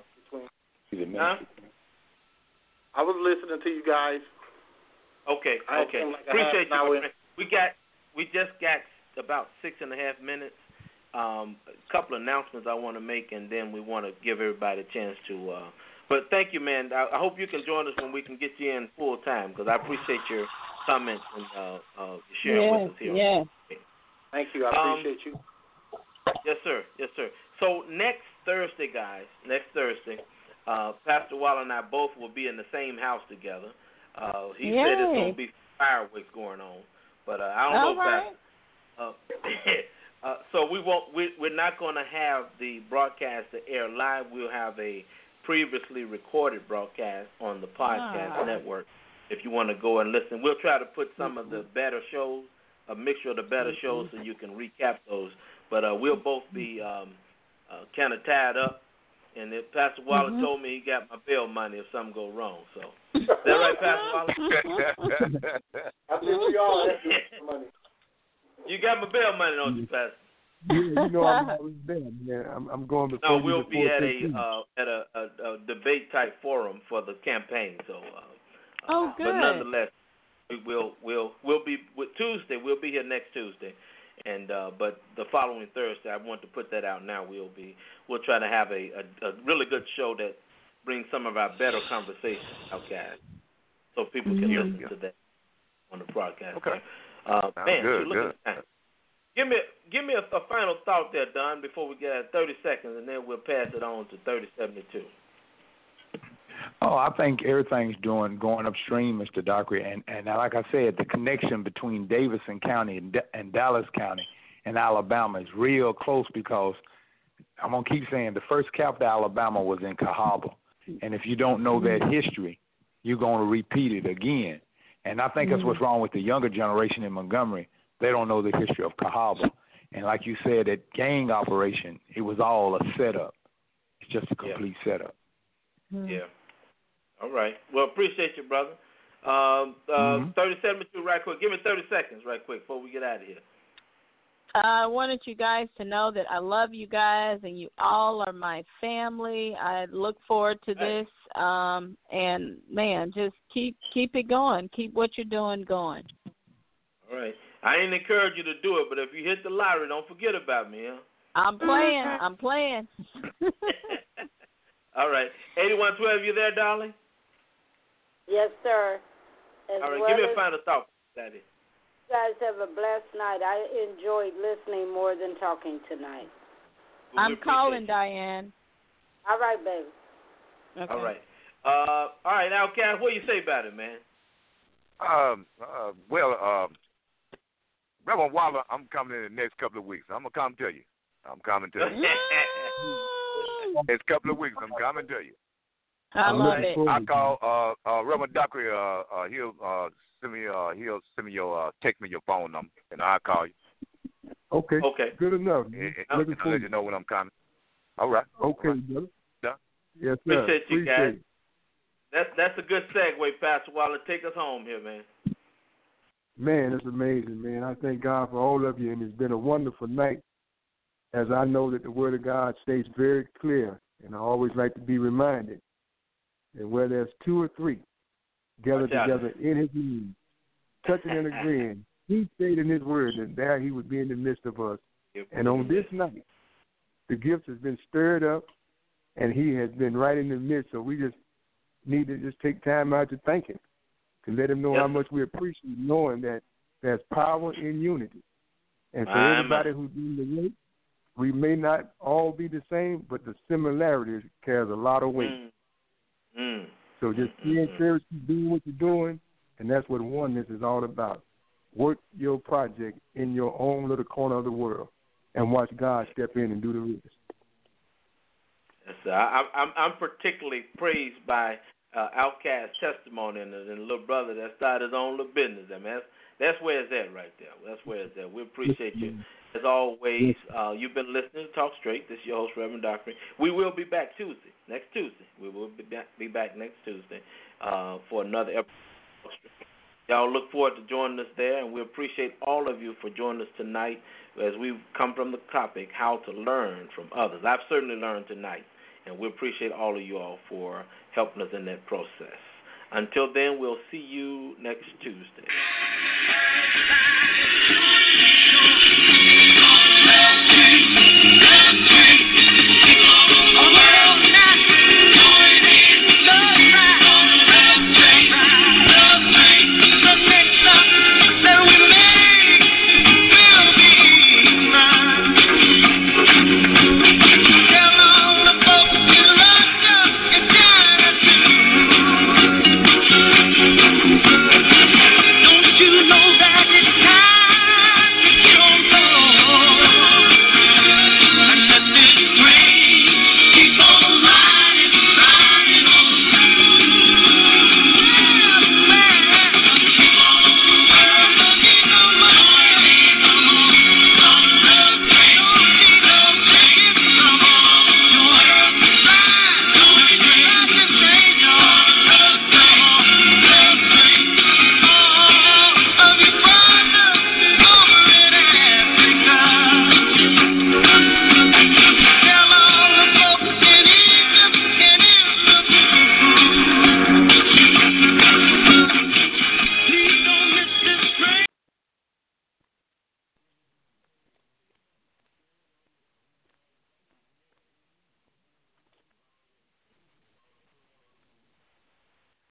huh? I was listening to you guys. Okay, okay. Like appreciate you. We got, we just got about six and a half minutes. Um, a couple of announcements I want to make, and then we want to give everybody a chance to. Uh, but thank you, man. I, I hope you can join us when we can get you in full time, because I appreciate your comments and uh, uh, sharing yeah, with us here. Yeah. Thank you. I appreciate um, you. Yes, sir. Yes, sir. So next Thursday, guys, next Thursday, uh, Pastor Waller and I both will be in the same house together. Uh, he Yay. said there's going to be fireworks going on, but uh, I don't All know, right. Pastor. Uh, uh, so we won't. We, we're not going to have the broadcast to air live. We'll have a previously recorded broadcast on the podcast ah. network. If you want to go and listen, we'll try to put some of the better shows, a mixture of the better shows, so you can recap those. But uh, we'll both be um, uh, kind of tied up. And if Pastor Waller mm-hmm. told me he got my bail money if something go wrong. So is that right, Pastor Waller? I think we all have money. You got my bail money, don't you, Pastor? Yeah, you know I'm always there, man. I'm, I'm going before No, you we'll be at a fifteen. uh, at a, a, a debate type forum for the campaign. So, uh, oh, uh, good. But nonetheless, we will we'll we'll be with Tuesday. We'll be here next Tuesday, and uh, but the following Thursday, I want to put that out now. We'll be we'll try to have a, a, a really good show that brings some of our better conversations out, guys, so people can mm-hmm. listen to that on the broadcast. Okay. Uh, man, good, look at that. Give me give me a, a final thought there, Don, before we get at thirty seconds, and then we'll pass it on to thirty seventy-two. Oh, I think everything's doing going upstream, Mister Dockery, and and like I said, the connection between Davidson County and, D- and Dallas County and Alabama is real close because I'm gonna keep saying the first capital of Alabama was in Cahaba, and if you don't know that history, you're gonna repeat it again. And I think that's what's wrong with the younger generation in Montgomery. They don't know the history of Cahaba. And like you said, that gang operation, it was all a setup. It's just a complete yeah. setup. Yeah. All right. Well, appreciate you, brother. Um, uh, mm-hmm. thirty seventy-two, right quick. Give me thirty seconds, right quick, before we get out of here. I wanted you guys to know that I love you guys, and you all are my family. I look forward to this. Um, and, man, just keep keep it going. Keep what you're doing going. All right. I ain't encourage you to do it, but if you hit the lottery, don't forget about me, huh? I'm playing. I'm playing. All right. eighty-one twelve, you there, darling? Yes, sir. As All right. well Give me as a final thought, Daddy. You guys have a blessed night. I enjoyed listening more than talking tonight. Well, I'm calling, you. Diane. All right, baby. Okay. All right. Uh, all right, now, Kat, what do you say about it, man? Um. Uh, well, um. Reverend Waller, I'm coming in the next couple of weeks. I'm going to come to you. I'm coming to you. Next couple of weeks, I'm coming to you. I love it. I call uh, uh, Reverend Dockery. Uh, uh, he'll uh, send me. Uh, he'll send me your uh, text me your phone number, and I'll call you. Okay. Okay. Good enough. And, and Looking I'll let you know when I'm coming. All right. Okay, All right. brother. Yeah. Yes, sir. Appreciate you, Appreciate guys. it. That's that's a good segue, Pastor Waller. Take us home here, man. Man, it's amazing, man. I thank God for all of you, and it's been a wonderful night. As I know that the Word of God stays very clear, and I always like to be reminded that where there's two or three gathered together in His name, touching and agreeing, He stayed in His Word, and there He would be in the midst of us. And on this night, the gift has been stirred up, and He has been right in the midst. So we just need to just take time out to thank Him, to let Him know yes. how much we appreciate knowing that there's power in unity. And for I'm everybody who's doing the work, we may not all be the same, but the similarities carries a lot of weight. Mm. Mm. So just be encouraged to do what you're doing, and that's what oneness is all about. Work your project in your own little corner of the world, and watch God step in and do the rest. Yes, sir. I, I'm I'm particularly praised by uh, Outcast's testimony and the, and the little brother that started his own little business. I mean, that's, that's where it's at right there. That's where it's at. We appreciate you. As always, uh, you've been listening to Talk Straight. This is your host, Reverend Dockery. We will be back Tuesday, next Tuesday. We will be back, be back next Tuesday uh, for another episode. Y'all look forward to joining us there, and we appreciate all of you for joining us tonight as we've come from the topic, how to learn from others. I've certainly learned tonight, and we appreciate all of you all for helping us in that process. Until then, we'll see you next Tuesday. All right.